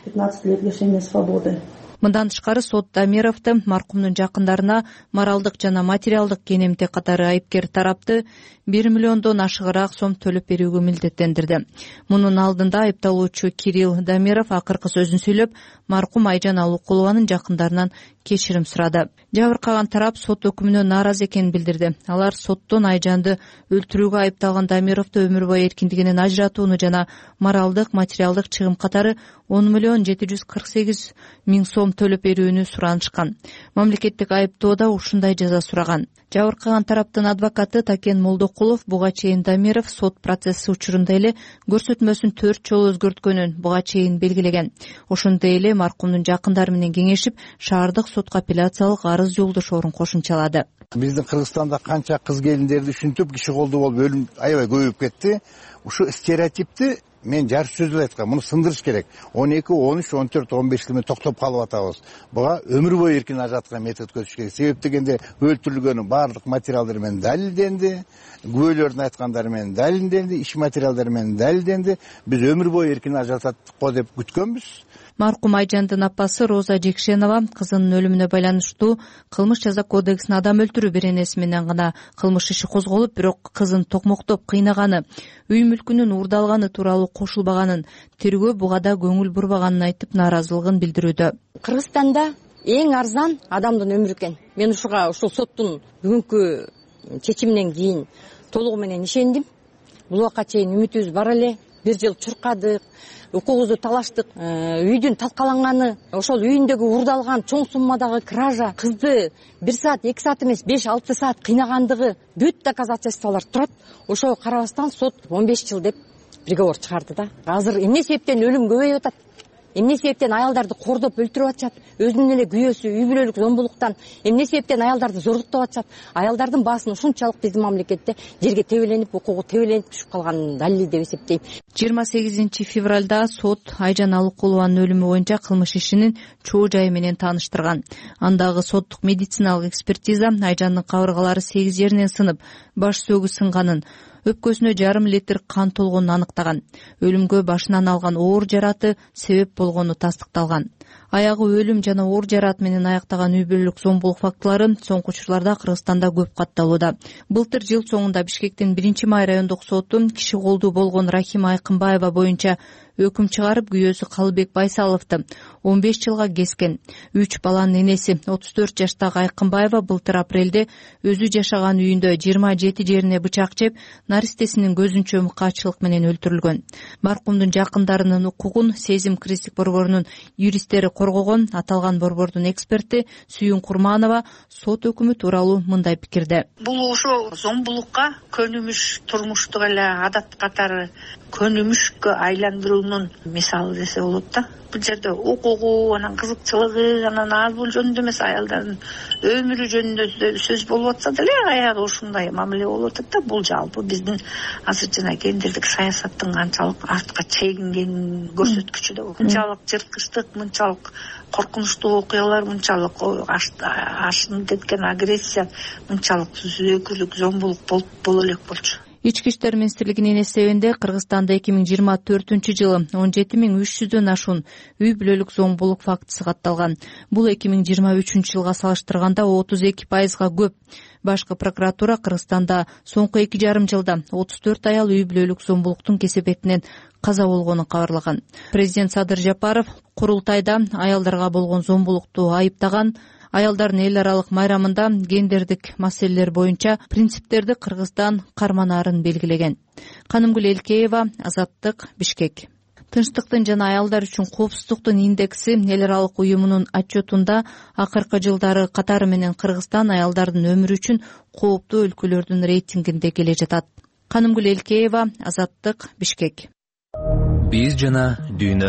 пятнадцать лет лишения свободы. Мындан тышкары сот Дамировду маркумдун жакындарына моралдык жана материалдык кенемтек катары айыпкер тарапты бир миллиондон ашыгыраак сом төлөп берүүгө милдеттендирди. Мунун алдында айыпталуучу Кирилл Дамиров акыркы сөзүн сүйлөп, маркум Айжан Алукулованын жакындарынан кечирим сурады. Жабыркаган тарап сот өкүмүнө нааразы экенин билдирди. Алар соттон Айжанды өлтүрүүгө айыпталган Дамировду өмүр бою эркиндигинен ажыратууну жана моралдык, материалдык чыгым катары он миллион жети жүз кырк сегиз миң сом төлөп берүүнү суранышкан. Мамлекеттик айыптоодо ушундай жаза сураган. Жабыркаган тараптын адвокаты Такен Молдокулов буга чейин Дамиров сот процесси учурунда эле көрсөтмөсүн төрт жолу өзгөрткөнүн буга чейин белгилеген. Ошондой эле маркумдун жакындары менен кеңешип, шаардык сотко апелляциялык арыз жолдошоорун кошумчалады. Биздин Кыргызстанда канча кыз келиндерди ушинтип киши колдуу болуп өлүм аябай көбөйүп кетти. Ушу стереотипти мен жарыш сөз эле айткам, муну сындырыш керек. он эки, он үч, он төрт, он беш жыл менен токтоп калып атабыз. Буга өмүр бою эркин ажыраткан метод көзүш керек. Себеп дегенде өлтүрүлгөнүн баардык материалдары менен далилденди, күбөлөрдүн айткандары менен далилденди, иш материалдары менен далилденди. Биз өмүр бою эркин ажыратат го деп күткөнбүз. Маркум Айжандын апасы Роза Жекшенова кызынын өлүмүнө байланыштуу кылмыш жаза кодексине адам өлтүрүү беренеси менен гана кылмыш иши козголуп, бирок кызын токмоктоп кыйнаганы, үй мүлкүнүн уурдалганы тууралуу кошулбаганын, тергөө буга да көңүл бурбаганын айтып нааразылыгын билдирүүдө. Кыргызстанда эң арзан адамдын өмүрү экен. Мен ушуга ушул соттун бүгүнкү чечиминен кийин толугу менен ишендим. Бул убакка чейин үмүтүбүз бар эле. Бир жыл чуркадык, укугубузду талаштык, үйдүн талкаланганы, ошол үйүндөгү уурдалган чоң суммадагы кража, кызды бир саат, эки саат эмес, беш, алты саат кыйнагандыгы бүт доказательстволор турат. Ошого карабастан сот он беш жыл деп приговор чыгарды да. Азыр эмне себептен өлүм көбөйүп атат? Эмне себептен аялдарды кордоп өлтүрүп атышат? Өзүнүн эле күйөөсү үй бүлөлүк зомбулуктан эмне себептен аялдарды зордуктап атышат? Аялдардын баасын ушунчалык биздин мамлекетте жерге тебеленип, укугу тебеленип түшүп калганын далили деп эсептейм. жыйырма сегизинчи февралда сот Айжан Алукулованын өлүмү боюнча кылмыш ишинин чоо жайы менен тааныштырган. Андагы соттук медициналык экспертиза Айжандын кабыргалары сегиз жеринен сынып, баш сөөгү сынганын, өпкөсүнө жарым литр кан толгонун аныктаган. Өлүмгө башынан алган оор жараты себеп болгону тастыкталган. Аягы өлүм жана оор жарат менен аяктаган үй бүлөлүк зомбулук фактылары соңку учурларда Кыргызстанда көп катталууда. Былтыр жыл соңунда Бишкектин биринчи май райондук соту киши колдуу болгон Рахима Айкынбаева боюнча өкүм чыгарып, күйөөсү Калыбек Байсаловду он беш жылга кескен. Үч баланын энеси отуз төрт жаштагы Айкынбаева былтыр апрелде өзү жашаган үйүндө жыйырма жети жерине бычак жеп, наристесинин көзүнчө мыкаачылык менен өлтүрүлгөн. Маркумдун жакындарынын укугун Сезим Кристик борборунун юристтери коргогон. Аталган борбордун эксперти Сүйүн Курманова сот өкүмү тууралуу мындай пикирде. Бул ошо зомбулукка көнүмүш, турмуштук эле адат катары көнүмүшкө айландыруунун мисалы десе болот да. Бул жерде укугу, анан кызыкчылыгы, анан аз бул жөнүндө эмес, аялдардын өмүрү жөнүндө сөз болуп атса деле аягы ушундай мамиле болуп атат да. Бул жалпы биздин азыр жана гендердик саясаттын канчалык артка чегингенин көрсөткүчү да. Мынчалык жырткычтык, мынчалык коркунучтуу окуялар, мынчалык ашынып кеткен агрессия, мынчалык зөөкүрлүк, зомбулук боло элек болчу. Ички иштер министрлигинин эсебинде Кыргызстанда эки миң жыйырма төртүнчү жылы он жети миң үч жүздөн ашуун үй бүлөлүк зомбулук фактысы катталган. Бул эки миң жыйырма үчүнчү жылга салыштырганда отуз эки пайызга көп. Башкы прокуратура Кыргызстанда соңку эки жарым жылда отуз төрт аял үй бүлөлүк зомбулуктун кесепетинен каза болгонун кабарлаган. Президент Садыр Жапаров курултайда аялдарга болгон зомбулукту айыптаган. Аялдардын эл аралык майрамында гендердик маселелер боюнча принциптерди Кыргызстан карманаарын белгилеген. Канымгүл Элкеева, Азаттык, Бишкек. Тынчтыктын жана аялдар үчүн коопсуздуктун индекси эл аралык уюмунун отчетунда акыркы жылдары катары менен Кыргызстан аялдардын өмүрү үчүн кооптуу өлкөлөрдүн рейтингинде келе жатат. Канымгүл Элкеева, Азаттык, Бишкек. Биз жана дүйнө.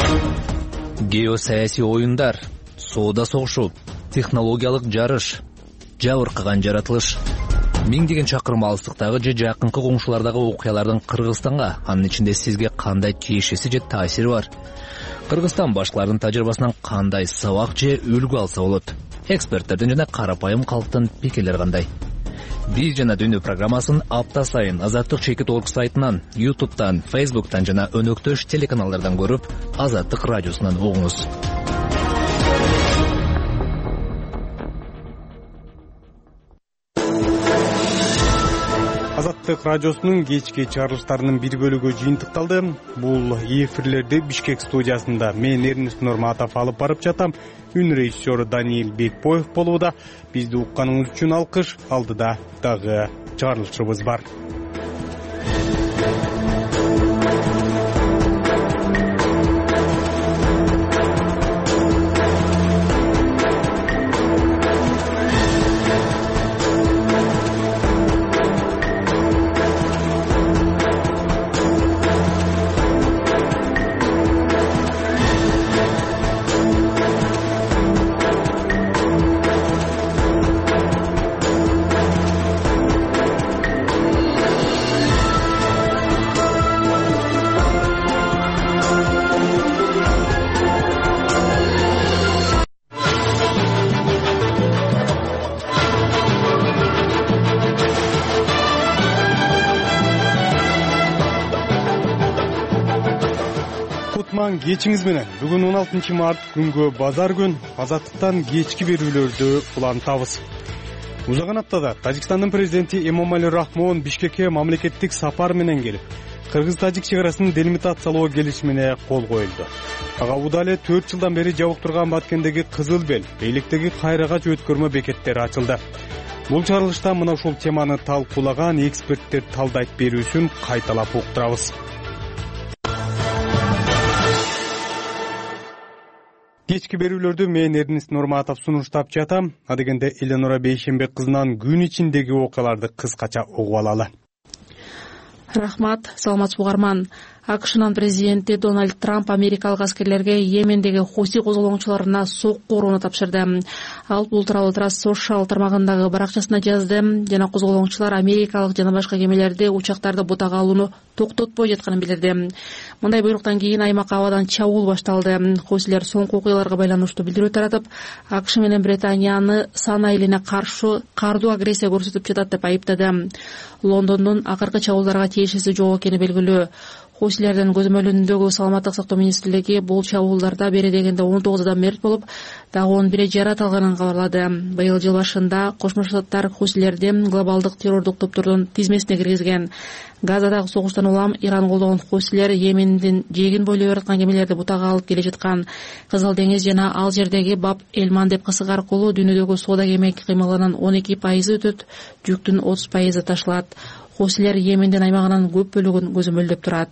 Геосаясий оюндар, соода согушу, технологиялык жарыш, жабыркаган жаратылыш. Миңдеген чакырым алыстыктагы же жакынкы коңшулардагы окуялардын Кыргызстанга, анын ичинде сизге кандай тиешеси же таасири бар? Кыргызстан башкалардын тажрыйбасынан кандай сабак же үлгү алса болот? Эксперттердин жана карапайым калктын пикирлери кандай? Биз жана Дүйнө программасын апта сайын Азаттык чекит орг сайтынан, ютубтан, фейсбуктан жана өнөктөш телеканалдардан көрүп, Азаттык радиосунан угуңуз. Азаттык радиосунун кечки чыгарылыштарынын бир бөлүгү жыйынтыкталды. Бул эфирлерди Бишкек студиясында мен Эрнест Нурматов алып барып жатам. Үн режиссеру Даниил Бекбоев болууда. Бизди укканыңыз үчүн алкыш. Алдыда дагы чыгарылышыбыз бар. Кечиңиз менен бүгүн он алтынчы март күнгө базар күн Азаттыктан кечки берүүлөрдү улантабыз. Узаган аптада Тажикстандын президенти Эмомали Рахмон Бишкекке мамлекеттик сапар менен келип, кыргыз-тажик чек арасын делимитациялоо келишимине кол коюлду. Ага убада эле төрт жылдан бери жабык турган Баткендеги Кызыл Бел, Эйлектеги Кайрагач өткөрмө бекеттери ачылды. Бул чыгарылышта мына ушул теманы талкуулаган эксперттер талдайт берүүсүн кайталап уктурабыз. Кечки берүүлөрдү мен Эрнест Нурматов сунуштап жатам. Адегенде Эленора Бейшембек кызынан күн ичиндеги окуяларды кыскача угуп алалы. Рахмат, саламатсыз угарман. АКШнын президенти Дональд Трамп америкалык аскерлерге Йемендеги Хуси козголоңчуларына сокку урууну тапшырды. Ал бул тууралуу Трасс Social тармагындагы баракчасына жазды жана козголоңчулар америкалык жана башка кемелерди, учактарды бутага алууну токтотпой жатканын билдирди. Мындай буйруктан кийин аймакка абадан чабуул башталды. Хусилер соңку окуяларга байланыштуу билдирүү таратып, АКШ менен Британияны сана элине каршы кардуу агрессия көрсөтүп жатат деп айыптады. Лондондун акыркы чабуулдарга тиешеси жок экени белгилүү. Хусилердин көзөмөлүндөгү саламаттык сактоо министрлиги бул чабуулдарда бери дегенде он тогуз адам мерт болуп, дагы он бiri жарат алганын кабарлады. Быйыл жыл башында Кошмо Штаттар хусилерди глобалдык террордук топтордун тизмесине киргизген. Газадагы согуштан улам Иран колдогон хусилер Йемендин жээгин бойлой бараткан кемелерди бутага алып келе жаткан. Кызыл деңиз жана ал жердеги Баб Элман деп кысык аркылуу дүйнөдөгү соода кеме кыймылынын он эки пайызы өтөт, жүктүн отуз пайызы ташылат. Хусилер Йемендин аймагынын көп бөлүгүн көзөмөлдөп турат.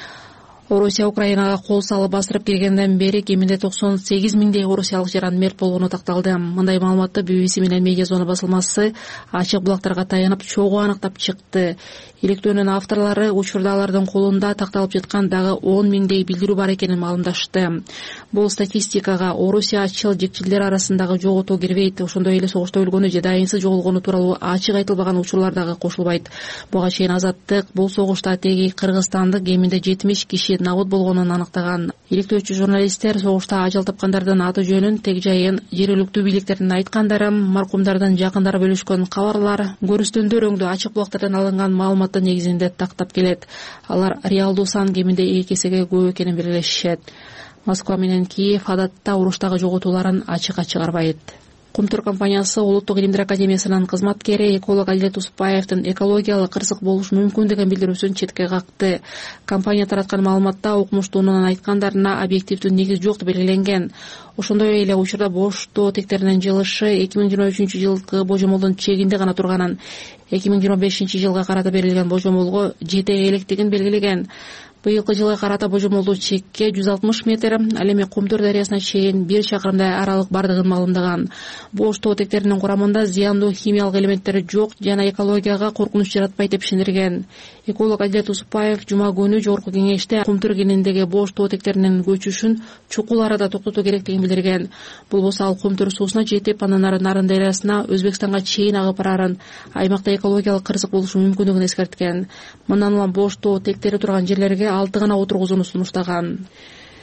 Орусия Украинага кол салып басырып киргенден бери кеминде токсон сегиз миңдей орусиялык жаран мерт болгону такталды. Мындай маалыматты би би си менен Медиа Зона басылмасы ачык булактарга таянып чогуу аныктап чыкты. Иликтөөнүн авторлору учурда алардын колунда такталып жаткан дагы он миңдей билдирүү бар экенин маалымдашты. Бул статистикага Орусия ачыл жекчилер арасындагы жоготуу кирбейт. Ошондой эле согушта өлгөнү же дайынсыз жоголгону тууралуу ачык айтылбаган учурлар дагы кошулбайт. Буга чейин Азаттык бул согушта теги Кыргызстандык кеминде жетимиш киши набыт болгонун аныктаган. Иликтөөчү журналисттер согушта ажал тапкандардын аты жөнүн, тег жайын, жергиликтүү бийликтердин айткандары, маркумдардын жакындары бөлүшкөн кабарлар, көрүстөндөр өңдүү ачык булактардан алынган маалыматтын негизинде тактап келет. Алар реалдуу сан кеминде эки эсеге көп экенин белгилешет. Москва менен Киев адатта уруштагы жоготууларын ачыкка чыгарбайт. Кумтур компаниясы Улуттук илимдер академиясынын кызматкери эколог Адилет Усупаевдин экологиялык кырсык болуш мүмкүн деген билдирүүсүн четке какты. Компания тараткан маалыматта укмуштуунун айткандарына объективдүү негиз жок деп белгиленген. Ошондой эле учурда боштоо тектеринин жылышы эки миң жыйырма үчүнчү жылкы божомолдун чегинде гана турганын, эки миң жыйырма бешинчи жылга карата берилген божомолго жете электигин белгилеген. Быйылкы жылга карата божомолдуу чекке жүз алтымыш метр, ал эми Кумтур дарыясына чейин бир чакырымдай аралык бардыгын маалымдаган. Боштоо тектеринин курамында зыяндуу химиялык элементтер жок жана экологияга коркунуч жаратпайт деп ишендирген. Эколог Адилет Усупаев жума күнү жогорку кеңеште Кумтур кенендеги боштоо тектеринин көчүшүн чукул арада токтотуу керектигин билдирген. Бул болсо ал Кумтур суусуна жетип, андан ары Нарын дарыясына, Өзбекстанга чейин агып барарын, аймакта экологиялык кырсык болушу мүмкүндүгүн эскерткен. Мындан улам боштоо тектери турган жерлерге алты гана отургузууну сунуштаган.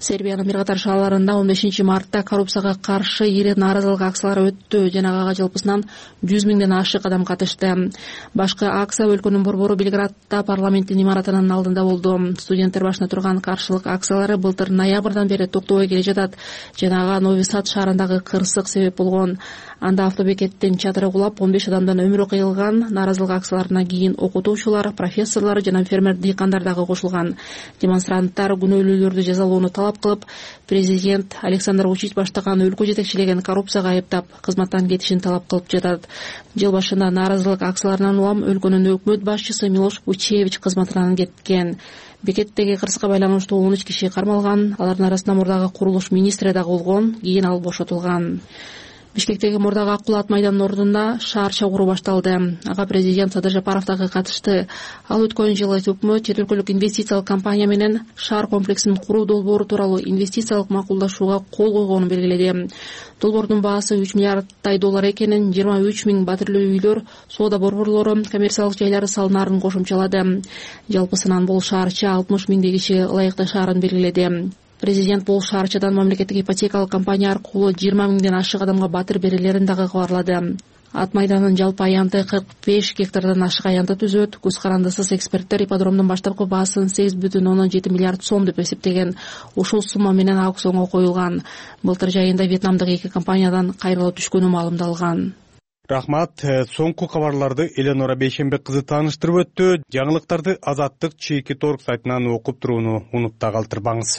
Сербиянын бир катар шаарларында он бешинчи мартта коррупцияга каршы ири нааразылык акциялары өттү жана ага жалпысынан жүз миңден ашык адам катышты. Башкы акция өлкөнүн борбору Белградда парламенттин имаратынын алдында болду. Студенттер башына турган каршылык акциялары былтыр ноябрдан бери токтобой келе жатат жана ага Нови Сад шаарындагы кырсык себеп болгон. Анда автобекеттин чатыры кулап он беш адамдын өмүрү кыйылган. Нааразылык акцияларына кийин окутуучулар, профессорлор жана фермер дыйкандар дагы кошулган. Демонстранттар күнөөлүүлөрдү жазалоону талап кылып, президент Александр Вучич баштаган өлкө жетекчилеген коррупцияга айыптап, кызматтан кетишин талап кылып жатат. Жыл башында нааразылык акцияларынан улам өлкөнүн өкмөт башчысы Милош Вучевич кызматынан кеткен. Бекеттеги кырсыкка байланыштуу он үч киши кармалган. Алардын арасында мурдагы курулуш министри дагы болгон. Кийин ал бошотулган. Бишкектеги мурдагы ак кулат майданынын ордунда шаар чогуруу башталды. Ага президент Садыр Жапаров дагы катышты. Ал өткөн жылы өкмөт чет өлкөлүк инвестициялык компания менен шаар комплексин куруу долбоору тууралуу инвестициялык макулдашууга кол койгонун белгиледи. Долбоордун баасы үч миллиардтай доллар экенин, жыйырма үч миң батирлүү үйлөр, соода борборлору, коммерциялык жайлары салынаарын кошумчалады. Жалпысынан бул шаарча алтымыш миңдей киши ылайыктуу шаарын белгиледи. Президент бул шаарчадан мамлекеттик ипотекалык компания аркылуу жыйырма миңден ашык адамга батир берилерин дагы кабарлады. Ат майданын жалпы аянты кырк беш гектардан ашык аянты түзөт. Көз карандысыз эксперттер ипподромдун баштапкы баасын сегиз бүтүн ондон жети миллиард сом деп эсептеген. Ушул сумма менен аукционго коюлган. Былтыр жайында Вьетнамдык эки компаниядан кайрылуу түшкөнү маалымдалган. Рахмат. Соңку кабарларды Эленора Бейшенбек кызы тааныштырып өттү. Жаңылыктарды Азаттык чейки торг сайтынан окуп турууну унутпа калтырбаңыз.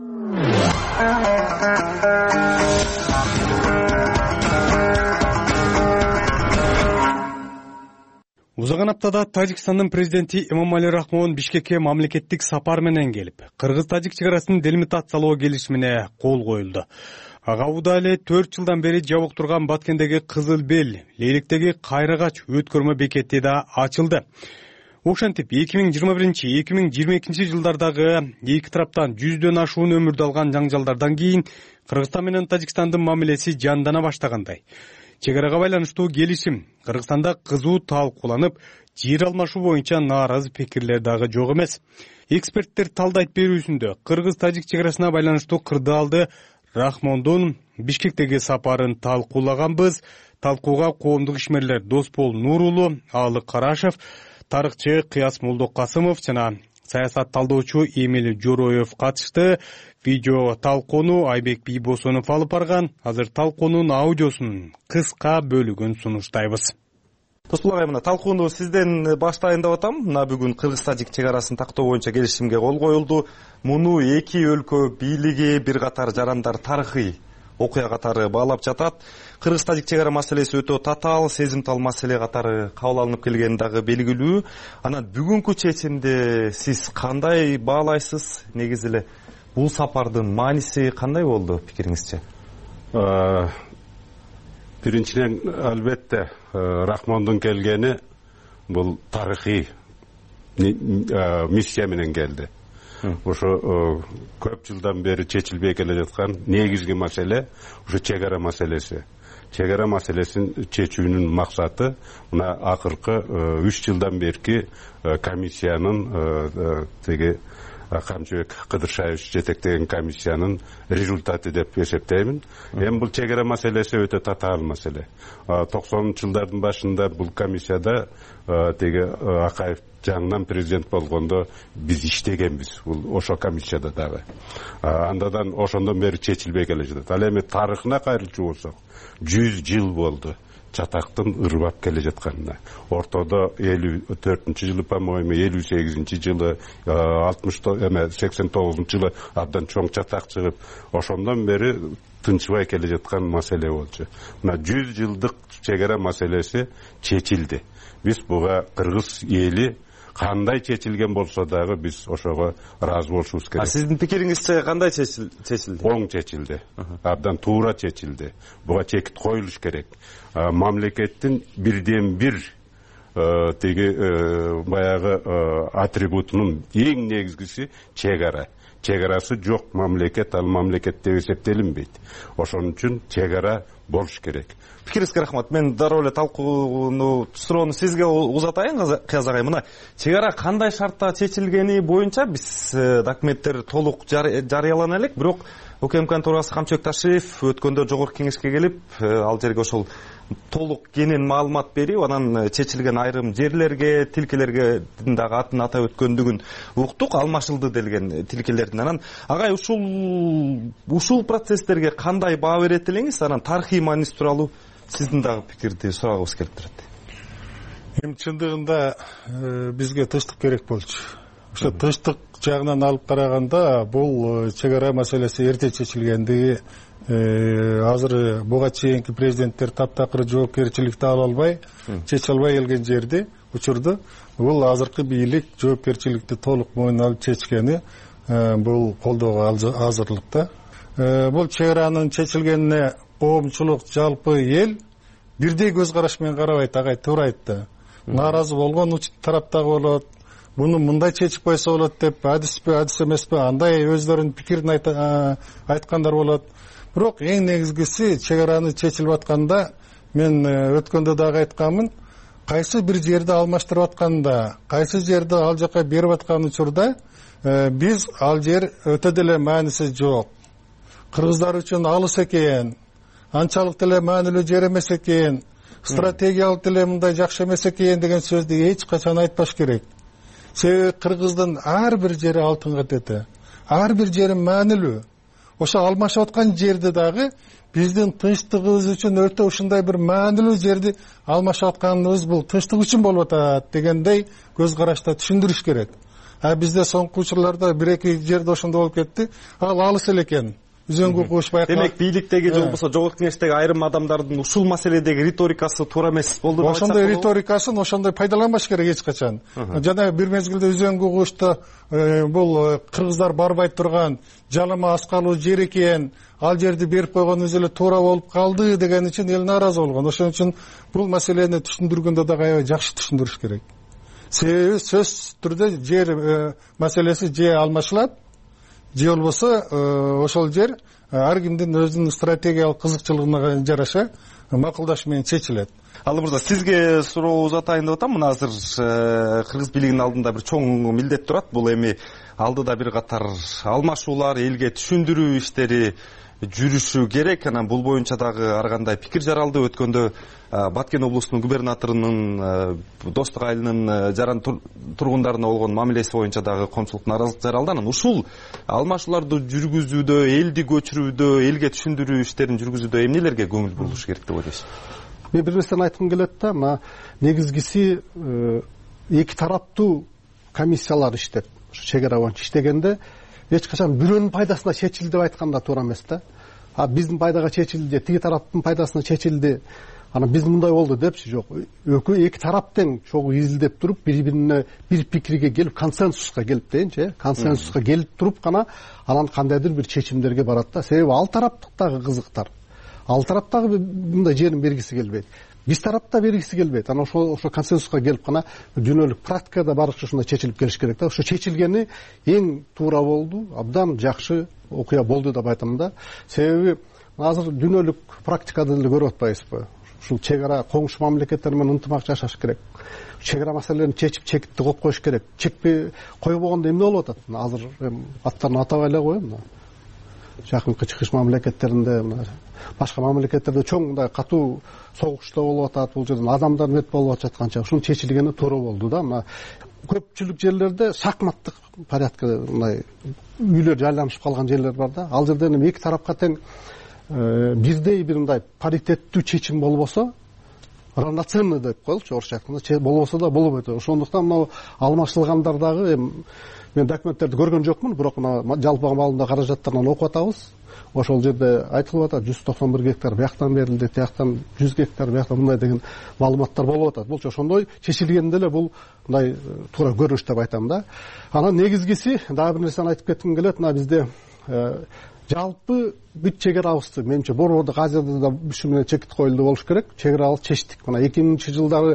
Узаган аптада Тажикстандын президенти Эмомали Рахмон Бишкекке мамлекеттик сапар менен келип, кыргыз-тажик чек арасын делимитациялоо келишимине кол коюлду. Ага убада эле төрт жылдан бери жабык турган Баткендеги Кызыл Бел, Лейликтеги Кайрагач өткөрмө бекети да ачылды. Ошентип эки миң жыйырма биринчи — эки миң жыйырма экинчи жылдардагы эки тараптан жүздөн ашуун өмүрдү алган жаңжалдардан кийин Кыргызстан менен Тажикстандын мамилеси жандана баштагандай. Чек арага байланыштуу келишим Кыргызстанда кызуу талкууланып, жер алмашуу боюнча нааразы пикирлер дагы жок эмес. Эксперттер талдайт берүүсүндө кыргыз-тажик чек арасына байланыштуу кырдаалды Рахмондун Бишкектеги сапарын талкуулаганбыз. Талкууга коомдук ишмерлер Доспол Нурулу, Аалы Карашев, тарыхчы Кыяс Молдокасымов жана саясат талдоочу Эмил Жороев катышты. Видео талкууну Айбек Бийбосонов алып барган. Азыр талкуунун аудиосунун кыска бөлүгүн сунуштайбыз. Доспол агай, мына талкууну сизден баштайын деп атам. Мына бүгүн кыргыз-тажик чек арасын тактоо боюнча келишимге кол коюлду. Муну эки өлкө бийлиги, бир катар жарандар тарыхый окуя катары баалап жатат. Кыргыз-тажик чек ара маселеси өтө татаал, сезимтал маселе катары кабыл алынып келгени дагы белгилүү. Анан бүгүнкү чечимди сиз кандай баалайсыз? Негизи эле бул сапардын мааниси кандай болду пикириңизче? Биринчиден, албетте, Рахмондун келгени бул тарыхый миссия менен келди. Ошо көп жылдан бери чечилбей келе жаткан негизги маселе ушу чек ара маселеси. Чек ара маселесин чечүүнүн максаты мына акыркы үч жылдан берки комиссиянын теги Камчыбек Кыдыршаевич жетектеген комиссиянын результаты деп эсептеймин. Эми бул чек ара маселеси өтө татаал маселе. токсонунчу жылдардын башында бул комиссияда теги Акаев жаңынан президент болгондо биз иштегенбиз бул ошо комиссияда дагы. Андан ошондон бери чечилбей келе жатат. Ал эми тарыхына кайрылчу болсок, жүз жыл болду чатактын ырбап келе жатканына. Ортодо элүү төртүнчү жылы, по-моему, элүү сегизинчи жылы, алтымыш эме сексен тогузунчу жылы абдан чоң чатак чыгып, ошондон бери тынчыбай келе жаткан маселе болчу. Мына жүз жылдык чек ара маселеси чечилди. Биз буга кыргыз эли кандай чечилген болсо дагы биз ошого ыраазы болушубуз керек. А сиздин пикириңизче кандай чечилди? Оң чечилди. Абдан туура чечилди. Буга чекит коюлуш керек. Мамлекеттин бирден бир теги баягы атрибутунун эң негизгиси чек ара. чек арасы жок мамлекет ал мамлекет деп эсептелинбейт. Ошон үчүн чек ара болуш керек. Пикириңизге рахмат. Мен дароо эле талкууну суроону сизге узатайын, Кыяз агай. Мына чек ара кандай шартта чечилгени боюнча биз документтер толук жарыялана элек, бирок УКМКнын төрагасы Камчыбек Ташиев өткөндө жогорку кеңешке келип, ал жерге ошол толук кенен маалымат берип, анан чечилген айрым жерлерге, тилкелерге дагы атын атап өткөндүгүн уктук, алмашылды делген тилкелердин. Анан агай ушул ушул процесстерге кандай баа берет элеңиз? Анан тарыхый мааниси тууралуу сиздин дагы пикирди сурагыбыз келип турат. Эми чындыгында бизге тынчтык керек болчу. Ошо тынчтык жагынан алып караганда бул чек ара маселеси эрте чечилгендиги, азыр буга чейинки президенттер таптакыр жоопкерчиликти ала албай, чече албай келген жерди, учурду бул азыркы бийлик жоопкерчиликти толук мойнуна алып чечкени бул колдоого азырлыкта. Бул чек аранын чечилгенине коомчулук, жалпы эл бирдей көз караш менен карабайт, агай туура айтты. Нааразы болгон тараптагы болот, муну мындай чечип койсо болот деп, адиспи, адис эмеспи, андай өздөрүнүн пикирин айткандар болот. Бирок эң негизгиси чек араны чечилип атканда, мен өткөндө дагы айтканмын, кайсы бир жерди алмаштырып атканда, кайсы жерди ал жака берип аткан учурда биз ал жер өтө деле мааниси жок, кыргыздар үчүн алыс экен, анчалык деле маанилүү жер эмес экен, стратегиялык деле мындай жакшы эмес экен деген сөздү эч качан айтпаш керек. Себеби кыргыздын ар бир жери алтынга тете, ар бир жери маанилүү. Ошо алмашып аткан жерди дагы биздин тынчтыгыбыз үчүн өтө ушундай бир маанилүү жерди алмашып атканыбыз бул тынчтык үчүн болуп атат дегендей көз карашта түшүндүрүш керек. А бизде соңку учурларда бир эки жерде ошондой болуп кетти. Ал алыс эле экен. Үзөңгү куш байкалып. Демек бийликтеги же болбосо жогорку кеңештеги айрым адамдардын ушул маселедеги риторикасы туура эмес болду деп айтсак болобу? Ошондой риторикасын ошондой пайдаланбаш керек эч качан. Жана бир мезгилде үзөңгү кушта бул кыргыздар барбай турган жалама аскалуу жер экен, ал жерди берип койгон өзү эле туура болуп калды деген үчүн эл нааразы болгон. Ошон үчүн бул маселени түшүндүргөндө дагы аябай жакшы түшүндүрүш керек. Себеби сөзсүз түрдө жер маселеси же алмашылат, же болбосо ошол жер ар кимдин өзүнүн стратегиялык кызыкчылыгына жараша макулдаш менен чечилет. Алы мырза, сизге суроо узатайын деп атам. Мына азыр кыргыз бийлигинин алдында бир чоң милдет турат. Бул эми алдыда бир катар алмашуулар, элге түшүндүрүү иштери жүрүшү керек. Анан бул боюнча дагы ар кандай пикир жаралды. Өткөндө Баткен облусунун губернаторунун Достук айылынын жаран тургундарына болгон мамилеси боюнча дагы коомчулук нааразылык жаралды. Анан ушул алмашууларды жүргүзүүдө, элди көчүрүүдө, элге түшүндүрүү иштерин жүргүзүүдө эмнелерге көңүл бурулуш керек деп ойлойсуз? Мен бир нерсени айткым келет да, мына негизгиси эки тараптуу комиссиялар иштеп, чек ара боюнча иштегенде эч качан бирөөнүн пайдасына чечилди деп айтканда туура эмес да. А биздин пайдага чечилди, тиги тараптын пайдасына чечилди, анан биз мындай болду депчи, жок. Экөө эки тарап тең чогуу изилдеп туруп, бири-бирине бир пикирге келип, консенсуска келип дейинчи, консенсуска келип туруп гана анан кандайдыр бир чечимдерге барат да. Себеби ал тараптагы кызыктар, ал тараптагы мындай жерин бергиси келбейт. Биз тарапта бергиси келбейт. Анан ошо ошо консенсуска келип гана дүйнөлүк практикада барыкча ушундай чечилип келиш керек да. Ошо чечилгени эң туура болду, абдан жакшы окуя болду деп айтам да. Себеби азыр дүйнөлүк практикада деле көрүп атпайбызбы? Ушул чек ара коңшу мамлекеттер менен ынтымак жашаш керек. Чек ара маселелерин чечип, чекитти коюп коюш керек. Чекпей койбогондо эмне болуп атат? Азыр аттарын атабай эле коеюн. Жакынкы чыгыш мамлекеттеринде, башка мамлекеттерде чоң мындай катуу согуштар болуп атат, бул жерден адамдар мет болуп жатканча ушунун чечилгени туура болду да. Мына көпчүлүк жерлерде шахматтык порядка мындай үйлөр жайланышып калган жерлер бар да. Ал жерде эми эки тарапка тең бирдей бир мындай паритеттүү чечим болбосо, равноценный деп коелучу орусча айтканда, болбосо да болбойт. Ошондуктан мына алмашылгандар дагы мен документтерди көргөн жокмун, бирок мына жалпы маалында каражаттарынан окуп атабыз. Ошол жерде айтылып атат, жүз токсон бир гектар бияктан берилди, тияктан жүз гектар бияктан мындай деген маалыматтар болуп атат. Бул ошондой чечилгенде эле бул мындай туура көрүнүш деп айтам да. Анан негизгиси дагы бир нерсени айтып кетким келет. Мына бизде жалпы бүт чек арабызды менимче Борбордук Азияда да ушу менен чекит коюлду болуш керек. Чек арабызды чечтик. Мына эки миңинчи жылдары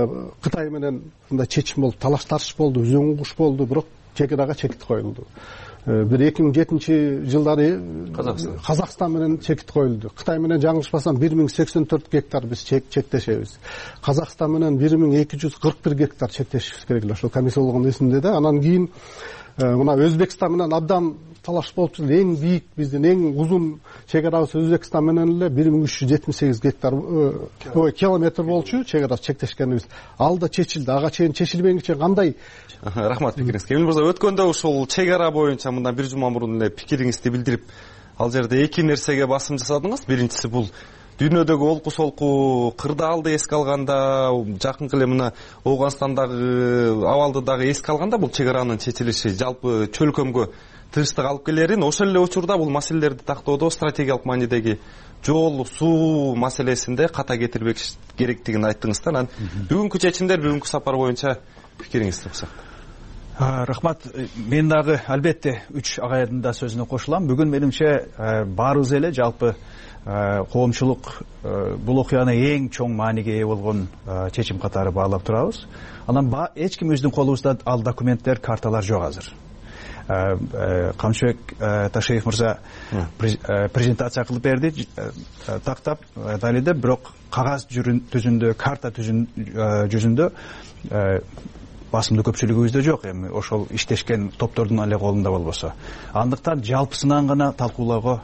Кытай менен мындай чечим болду, талаш тарыш болду, үзөң куш болду, бирок чек арага чекит коюлду. бир эки миң жетинчи жылдары Казакстан менен чекит коюлду. Кытай менен жаңылышпасам бир миң сексен төрт гектар биз чектешебиз. Казакстан менен бир миң эки жүз кырк бир гектар чектешибиз керек эле. Ошол комиссия болгон эсимде да. Анан кийин мына Өзбекстан менен абдан талаш болуп жүрдү. Эң бийик биздин эң узун чек-арабыз Өзбекстан менен эле бир миң үч жүз жетимиш сегиз гектар ой километр болчу чек-ара чектешкенибиз. Ал да чечилди. Ага чейин чечилбегенче кандай? Рахмат пикириңизге. Эмил мырза, өткөндө ушул чек-ара боюнча мындан бир жума мурун эле пикириңизди билдирип, ал жерде эки нерсеге басым жасадыңыз. Биринчиси бул дүйнөдөгү олку солку кырдаалды эске алганда, жакынкы эле мына Ооганстандагы абалды дагы эске алганда бул чек-аранын чечилиши жалпы чөлкөмгө тынчтык алып келерин, ошол эле учурда бул маселелерди тактоодо стратегиялык маанидеги жол, суу маселесинде ката кетирбек керектигин айттыңыз да. Анан бүгүнкү чечимдер, бүгүнкү сапар боюнча пикириңизди уксак. Рахмат. Мен дагы албетте үч агайдын да сөзүнө кошулам. Бүгүн менимче баарыбыз эле жалпы коомчулук бул окуяны эң чоң мааниге ээ болгон чечим катары баалап турабыз. Анан эч ким өздүн колубузда ал документтер, карталар жок азыр. Камчыбек Ташеев мырза презентация кылып берди, тактап далилде, бирок кагаз жүзүндө, карта жүзүндө басымдуу көпчүлүгүбүздө жок. Эми ошол иштешкен топтордун эле колунда болбосо, андыктан жалпысынан гана талкуулоого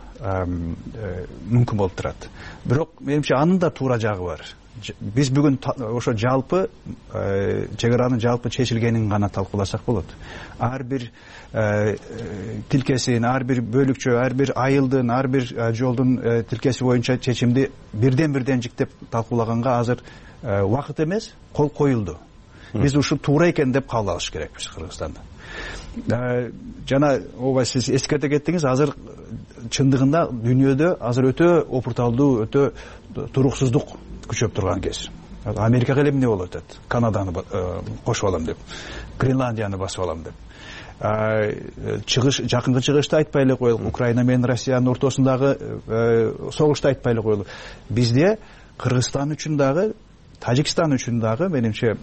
мүмкүн болуп турат. Бирок менимче анын да туура жагы бар. Биз бүгүн ошо жалпы чек-аранын жалпы чечилгенин гана талкууласак болот. Ар бир тилкесин, ар бир бөлүкчө, ар бир айылдын, ар бир жолдун тилкеси боюнча чечимди бирден-бирден жиктеп талкуулаганга азыр убакыт эмес, кол коюлду. Биз ушу туура экен деп кабыл алыш керекпиз Кыргызстанда. Жана ооба сиз эскерте кеттиңиз, азыр чындыгында дүйнөдө азыр өтө опурталдуу, өтө туруксуздук күчөп турган кез. Америкага эле эмне болуп атат? Канаданы кошуп алам деп, Гренландияны басып алам деп. Чыгыш, жакынкы чыгышты айтпай эле коелук, Украина менен Россиянын ортосундагы согушту айтпай эле коелук. Бизде Кыргызстан үчүн дагы, Тажикстан үчүн дагы менимче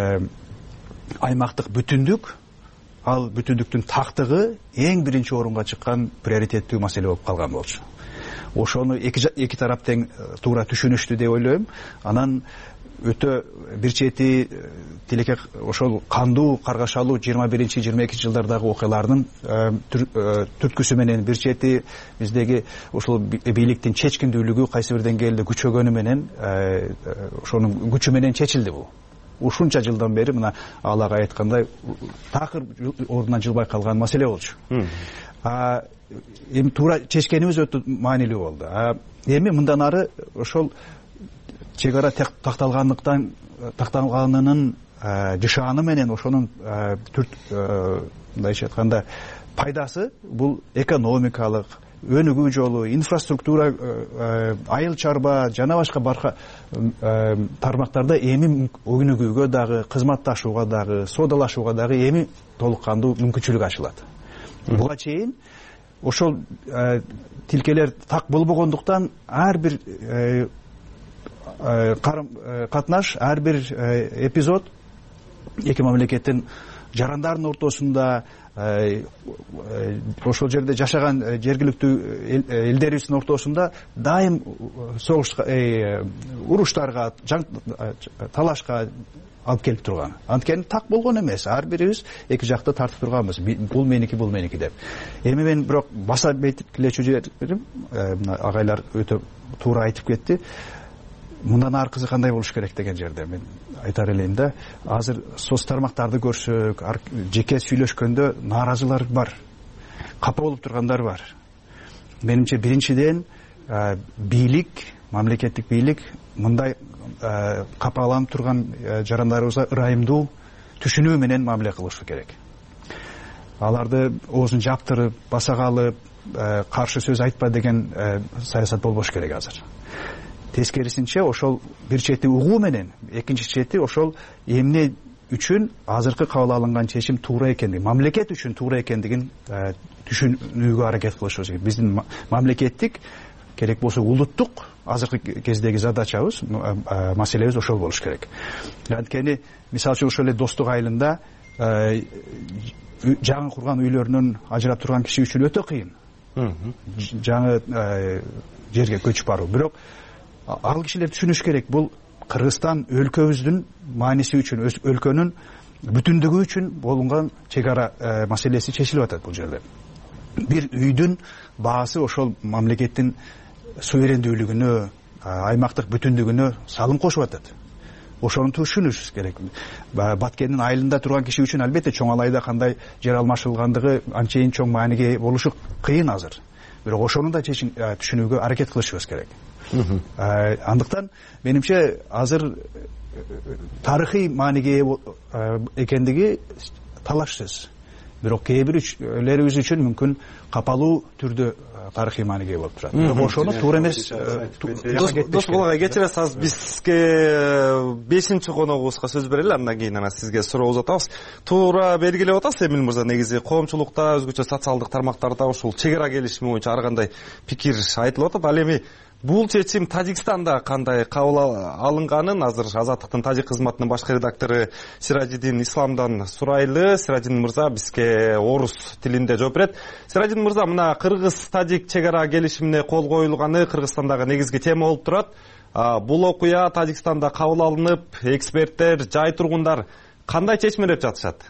аймактык бүтүндүк, ал бүтүндүктүн тактыгы эң биринчи орунга чыккан приоритеттүү маселе болуп калган болчу. Ошону эки эки тарап тең туура түшүнүштү деп ойлойм. Анан өтө бир чети тилеке ошол кандуу каргашалуу жыйырма биринчи жыйырма экинчи жылдардагы окуялардын түрткүсү менен бир чети биздеги ошол бийликтин чечкиндүүлүгү кайсы бир деңгээлде күчөгөнү менен ошонун күчү менен чечилди бул. Ушунча жылдан бери мына Алага айткандай такыр ордунан жылбай калган маселе болчу. Эми туура чечкенибиз өтө маанилүү болду. Эми мындан ары ошол чек-ара такталгандыктан такталганынын жышааны менен ошонун мындайча айтканда пайдасы бул экономикалык, өнүгүү жолу, инфраструктура, айыл чарба жана башка барка тармактарда эми өнүгүүгө дагы, кызматташууга дагы, соодалашууга дагы эми толук кандуу мүмкүнчүлүк ачылат. Буга чейин ошол тилкелер так болбогондуктан ар бир катнаш, ар бир эпизод эки мамлекеттин жарандардын ортосунда, ошол жерде жашаган жергиликтүү элдерибиздин ортосунда дайым согуш, уруштарга, талашка алып келип турган. Анткени так болгон эмес. Ар бирибиз эки жакты тартып турганбыз. Бул меники, бул меники деп. Эми мен бирок баса белчү жерим, агайлар өтө туура айтып кетти. Мындан аркысы кандай болуш керек деген жерде мен айтар элем да. Азыр соц тармактарды көрсөк, жеке сүйлөшкөндө нааразылар бар. Капа болуп тургандар бар. Менимче биринчиден бийлик, мамлекеттик бийлик мындай капаланып турган жарандарыбызга ырайымдуу түшүнүү менен мамиле кылышы керек. Аларды оозун жаптырып, баса калып, каршы сөз айтпа деген саясат болбош керек азыр. Тескерисинче ошол бир чети угуу менен, экинчи чети ошол эмне үчүн азыркы кабыл алынган чечим туура экендигин, мамлекет үчүн туура экендигин түшүнүүгө аракет кылышыбыз керек. Биздин мамлекеттик, керек болсо улуттук азыркы кездеги задачабыз, маселебиз ошол болуш керек. Анткени мисалы үчүн ошол эле Достук айылында жаңы курган үйлөрүнөн ажырап турган киши үчүн өтө кыйын жаңы жерге көчүп баруу. Бирок ал кишилер түшүнүш керек, бул Кыргызстан өлкөбүздүн мааниси үчүн, өлкөнүн бүтүндүгү үчүн болгон чек ара маселеси чечилип атат бул жерде. Бир үйдүн баасы ошол мамлекеттин суверендүүлүгүнө, аймактык бүтүндүгүнө салым кошуп атат. Ошону түшүнүш керек. Баткендин айылында турган киши үчүн албетте чоң алайда кандай жер алмашылгандыгы анчейин чоң мааниге болушу кыйын азыр. Бирок ошону да түшүнүүгө аракет кылышыбыз керек. Андыктан менимче азыр тарыхый мааниге экендиги талашсыз. Бирок кээ бирлерибиз үчүн мүмкүн капалуу түрдө тарыхый мааниге болуп турат. Бирок ошону туура эмес. Досбол ага, кечиресиз, азыр бизге бешинчи коногубузга сөз берели, андан кийин ана сизге суроо узатабыз. Туура белгилеп атасыз Эмил мырза, негизи коомчулукта, өзгөчө социалдык тармактарда ушул чек ара келишими боюнча ар кандай пикир айтылып атат. Ал эми бул чечим Тажикстанда кандай кабыл алынганын азыр Азаттыктын тажик кызматынын башкы редактору Сиражидин Исламдан сурайлы. Сиражидин мырза бизге орус тилинде жооп берет. Сиражидин мырза, мына кыргыз-тажик чек ара келишимине кол коюлганы Кыргызстандагы негизги тема болуп турат. Бул окуя Тажикстанда кабыл алынып, эксперттер, жай тургундар кандай чечмелеп жатышат?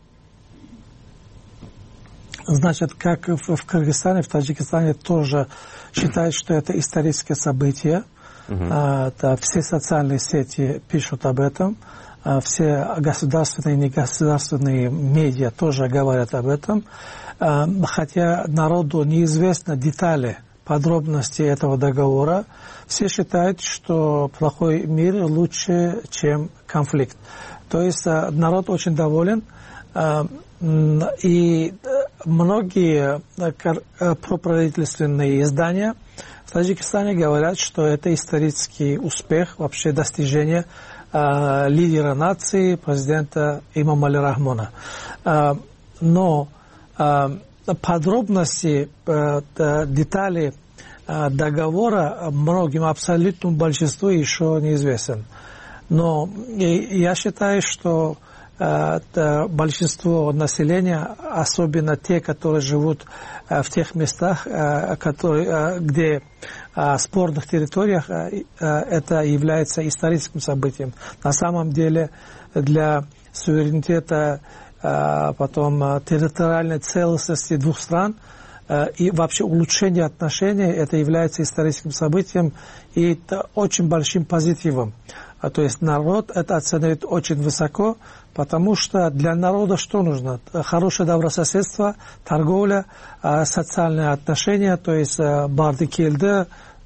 Значит, как в Кыргызстане, в Таджикистане тоже считают, что это историческое событие. Uh-huh. А, все социальные сети пишут об этом. А, все государственные и негосударственные медиа тоже говорят об этом. А, хотя народу неизвестны детали, подробности этого договора, все считают, что плохой мир лучше, чем конфликт. То есть а, народ очень доволен. А, И многие проправительственные издания в Таджикистане говорят, что это исторический успех, вообще достижение э, лидера нации, президента Имамали Рахмона. Э, но э, подробности, э, детали э, договора многим, абсолютному большинству еще неизвестен. Но я считаю, что большинство населения, особенно те, которые живут в тех местах, которые, где спорных территориях, это является историческим событием. На самом деле для суверенитета, потом территориальной целостности двух стран и вообще улучшение отношений, это является историческим событием и очень большим позитивом. То есть народ это оценивает очень высоко, потому что для народа что нужно? Хорошее добрососедство, торговля, социальные отношения, то есть бардикельды,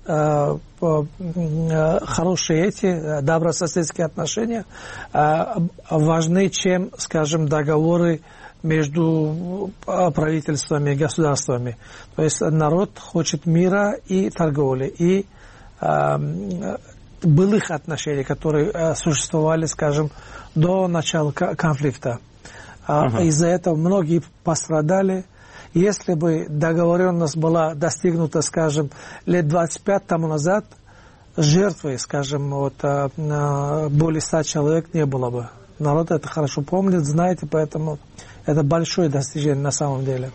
хорошие эти добрососедские отношения важны, чем, скажем, договоры между правительствами и государствами. То есть народ хочет мира и торговли, и былых отношений, которые существовали, скажем, до начала конфликта. Uh-huh. Из-за этого многие пострадали. Если бы договоренность была достигнута, скажем, лет двадцать пять тому назад, жертвы, скажем, вот, более ста человек не было бы. Народ это хорошо помнит, знает, и поэтому это большое достижение на самом деле.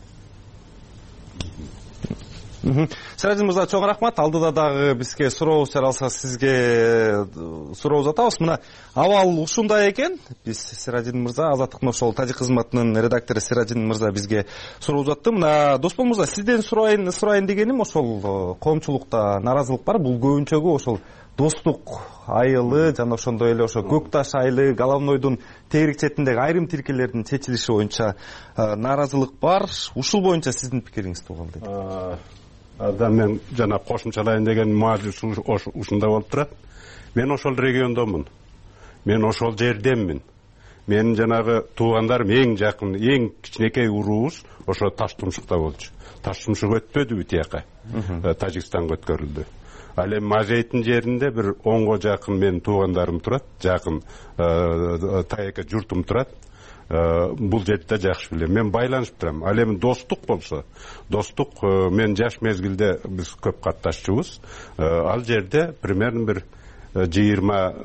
Сиражидин мырза, чоң рахмат. Алдыда дагы бизге суроо жаралса сизге суроо узатабыз. Мына абал ушундай экен. Биз Сиражидин мырза, Азаттыктын ошол тажик кызматынын редактору Сиражидин мырза бизге суроо узатты. Мына Досбол мырза, сизден сурайын сурайын дегеним, ошол коомчулукта наразылык бар. Бул көбүнчөгү ошол Достук айылы жана ошондой эле ошо Көк Таш айылы, Головнойдун тегерек четиндеги айрым тилкелердин чечилиши боюнча наразылык бар. Ушул боюнча сиздин пикириңизди угалы дейт. Да, мен жана кошумчалайын деген мааниси ушундай болуп турат. Мен ошол региондомун. Мен ошол жерденмин. Менин жанагы туугандарым эң жакын, эң кичинекей уруубуз ошо Таштумшукта болчу. Таштумшук өтпөдүбү тияка. Тажикстанга өткөрүлдү. Ал эми Мажейттин жеринде бир онго жакын менин туугандарым турат, жакын таяка журтум турат. Бул жерде жакшы билем. Мен байланышып турам. Ал эми достук болсо, достук мен жаш мезгилде биз көп катташчубуз. Ал жерде примерно бир жыйырма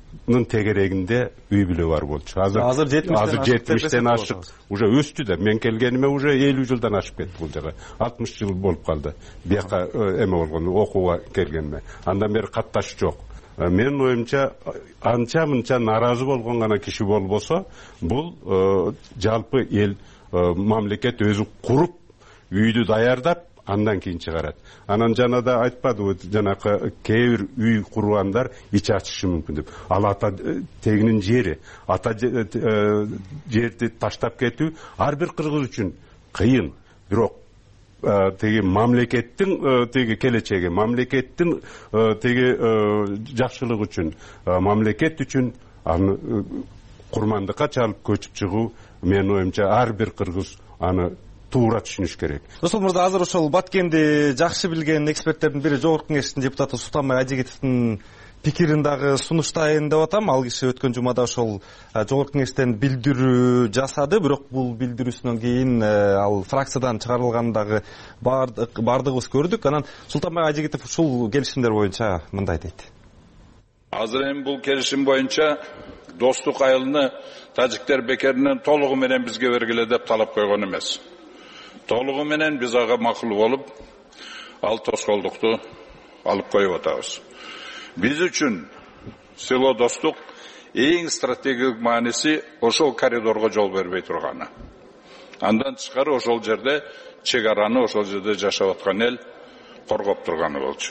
тегерегинде үй бүлө бар болчу. Азыр азыр жетимиштен ашык уже өстү да. Мен келгениме уже элүү жылдан ашып кетти бул жага. алтымыш жыл болуп калды. Бияка эме болгону, окууга келгениме. Андан бери катташ жок. Менин оюмча анча мынча нааразы болгон гана киши болбосо, бул жалпы эл мамлекет өзү куруп, үйдү даярдап, андан кийин чыгарат. Анан жана да айтпадыбы, жанакы кээ бир үй кургандар ич ачышы мүмкүн деп. Ал ата тегинин жери, ата жерди таштап кетүү ар бир кыргыз үчүн кыйын. Бирок теги мамлекеттин теги келечеги, мамлекеттин теги жакшылыгы үчүн, мамлекет үчүн аны курмандыкка чалып көчүп чыгуу, менин оюмча ар бир кыргыз аны туура түшүнүш керек. Русул мырза, азыр ошол Баткенди жакшы билген эксперттердин бири Жогорку Кеңештин депутаты Султанбай Ажигитовдун пикирин дагы сунуштайын деп атам. Ал киши өткөн жумада ошол Жогорку Кеңештен билдирүү жасады, бирок бул билдирүүсүнөн кийин ал фракциядан чыгарылганын дагы бардыгыбыз көрдүк. Анан Султанбай Ажигитов ушул келишимдер боюнча мындай дейт. Азыр эми бул келишим боюнча достук айылыны тажиктер бекеринен толугу менен бизге бергиле деп талап койгон эмес. Толугу менен биз ага макул болуп, ал тоскоолдукту алып коюп атабыз. Биз үчүн село достук эң стратегиялык мааниси ошол коридорго жол бербей турганы. Андан тышкары ошол жерде чек араны, ошол жерде жашап аткан эл коргоп турганы болчу.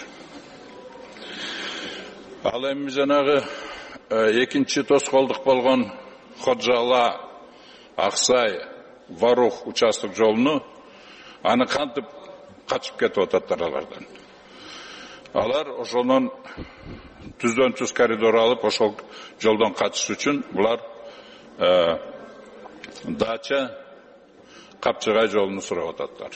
Ал эми жанагы экинчи тоскоолдук болгон Ходжала, Аксай, Варух участок жолуну аны кантип качып кетип ататтар алардан. Алар ошонун түздөн түз коридор алып, ошол жолдон качыш үчүн булар Дача, Капчыгай жолуну сурап ататтар.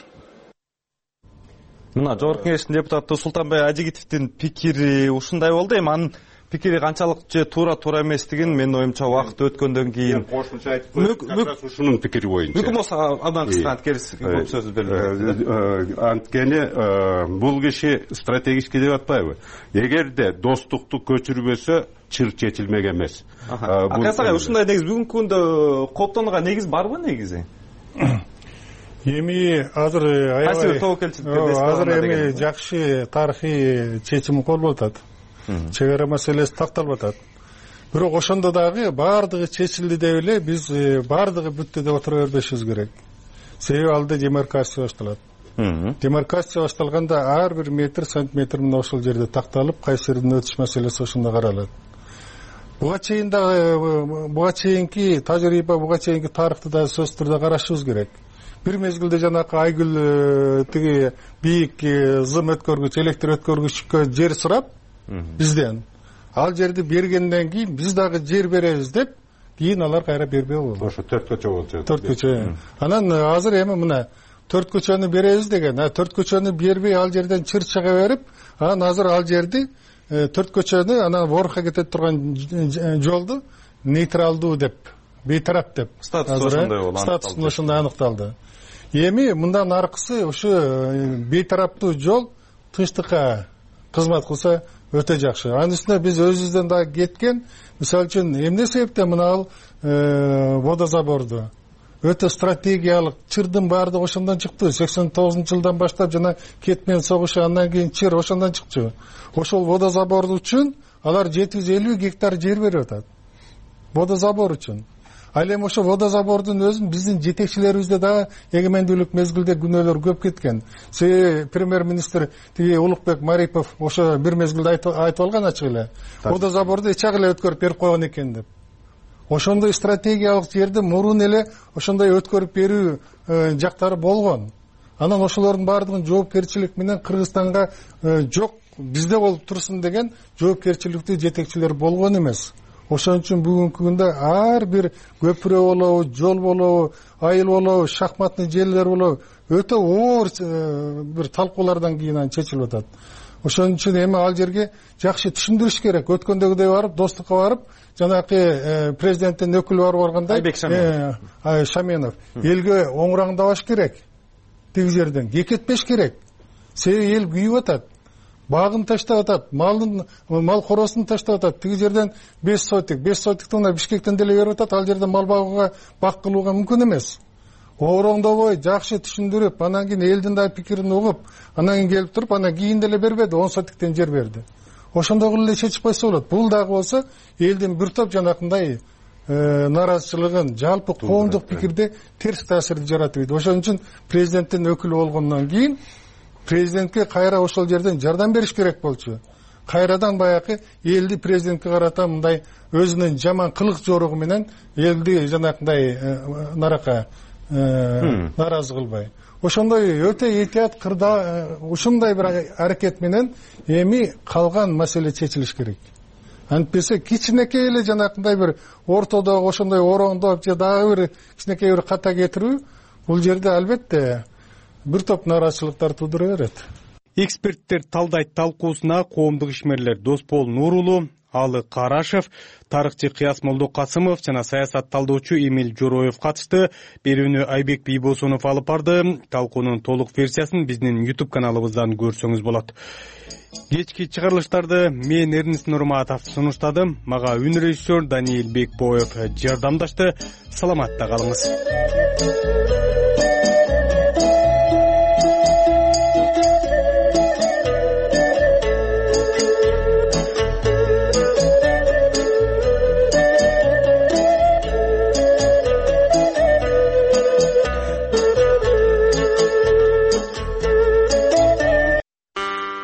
Мына Жогорку Кеңештин депутаты Султанбай Ажигитовдун пикири ушундай болду. Эми анын пикири канчалык же туура-туура эместигин менин оюмча убакыт өткөндөн кийин кошумча айтып койдум. Ушунун пикири боюнча. Мүмкүн болсо абдан кыска анткерис көп сөз берилет. Анткени бул киши стратегический деп атпайбы? Эгерде достукту көчүрбөсө чыр чечилмек эмес. Акасагай ушундай негиз бүгүнкү күндө кооптонууга негиз барбы негизи? Эми азыр аябай азыр эми жакшы тарыхый чечим колуп атат. Чек ара маселеси такталып атат. Бирок ошондо дагы баардыгы чечилди деп эле биз баардыгы бүттү деп отура бербешибиз керек. Себеби алда демаркация башталат. Демаркация башталганда ар бир метр, сантиметр мына ошол жерде такталып, кайсы жерден өтүш маселеси ошондо каралат. Буга чейин дагы буга чейинки тажрыйба, буга чейинки тарыхты да сөзсүз түрдө карашыбыз керек. Бир мезгилде жанакы Айгүл тиги бийик зым өткөргүч, электр өткөргүчкө жер сурап бизден. Ал жерди бергенден кийин биз дагы жер беребиз деп, кийин алар кайра бербей болду. Ошо төрт көчө болчу. төрт көчө. Анан азыр эми мына төрт көчөнү беребиз деген, төрт көчөнү бербей ал жерден чыр чыга берип, анан азыр ал жерди төрт көчөнү анан Ворха кетет турган жолду нейтралдуу деп, бейтарап деп. Статус ошондой болду. Статус ошондой аныкталды. Эми мындан аркысы ушу бейтараптуу жол тынчтыкка кызмат кылса өтө жакшы. Анын үстүнө биз өзүбүздөн дагы кеткен, мисалы үчүн эмне себептен мына ал водозаборду өтө стратегиялык чырдын баардыгы ошондон чыкты. сексен тогузунчу жылдан баштап жана кетмен согушу, андан кийин чыр ошондон чыкчу. Ошол водозабор үчүн алар жети жүз элүү гектар жер берип атат. Водозабор үчүн. Ал эми ошо водозабордун өзүн биздин жетекчилерибизде дагы эгемендүүлүк мезгилде күнөөлөр көп кеткен. Себеби премьер-министр тиги Улукбек Марипов ошо бир мезгилде айтып алган ачык эле. Водозаборду эчак эле өткөрүп берип койгон экен деп. Ошондой стратегиялык жерди мурун эле ошондой өткөрүп берүү жактары болгон. Анан ошолордун баардыгын жоопкерчилик менен Кыргызстанга жок, бизде болуп турсун деген жоопкерчиликтүү жетекчилер болгон эмес. Ошон үчүн бүгүнкү күндө ар бир көпүрө болобу, жол болобу, айыл болобу, шахматный жерлер болобу, өтө оор бир талкуулардан кийин чечилип атат. Ошон үчүн эми ал жерге жакшы түшүндүрүш керек. Өткөндөгүдөй барып, достукка барып, жанакы президенттин өкүлү барып баргандай, Айбек Шаменов, Шаменов элге оңураңдабаш керек. Тиги жерден кекетпеш керек. Себеби эл күйүп атат. багын таштап атат, малын мал коросун таштап атат. Тиги жерден беш сотик, беш сотикти мына Бишкектен деле берип атат. Ал жерде мал багууга, бак кылууга мүмкүн эмес. Ороңдобой, жакшы түшүндүрүп, анан кийин элдин да пикирин угуп, анан кийин келип туруп, анан кийин деле бербеди, он сотиктен жер берди. Ошондой кылып эле чечип койсо болот. Бул дагы болсо элдин бир топ жанакындай наразычылыгын, жалпы коомдук пикирде терс таасирди жаратып. Ошон үчүн президенттин өкүлү болгондон кийин президентке кайра ошол жерден жардам бериш керек болчу. Кайрадан баягы элди президентке карата мындай өзүнүн жаман кылык жоругу менен элди жанакындай нарака наразы кылбай. Ошондой өтө этият кырда ушундай бир аракет менен эми калган маселе чечилиш керек. Антпесе кичинекей эле жанакындай бир ортодогу ошондой ороңдоп же дагы бир кичинекей бир ката кетирүү бул жерде албетте бир топ нараачылыктар туудура берет. Эксперттер талдайт талкуусуна коомдук ишмерлер Доспол Нурулу, Алы Карашев, тарыхчы Кыяс Молдокасымов жана саясат талдоочу Эмил Жороев катышты. Берүүнү Айбек Бийбосунов алып барды. Талкуунун толук версиясын биздин YouTube каналыбыздан көрсөңүз болот. Кечки чыгарылыштарды мен Эрнис Нурматов сунуштадым. Мага үн режиссер Даниил Бекбоев жардамдашты. Саламатта калыңыз.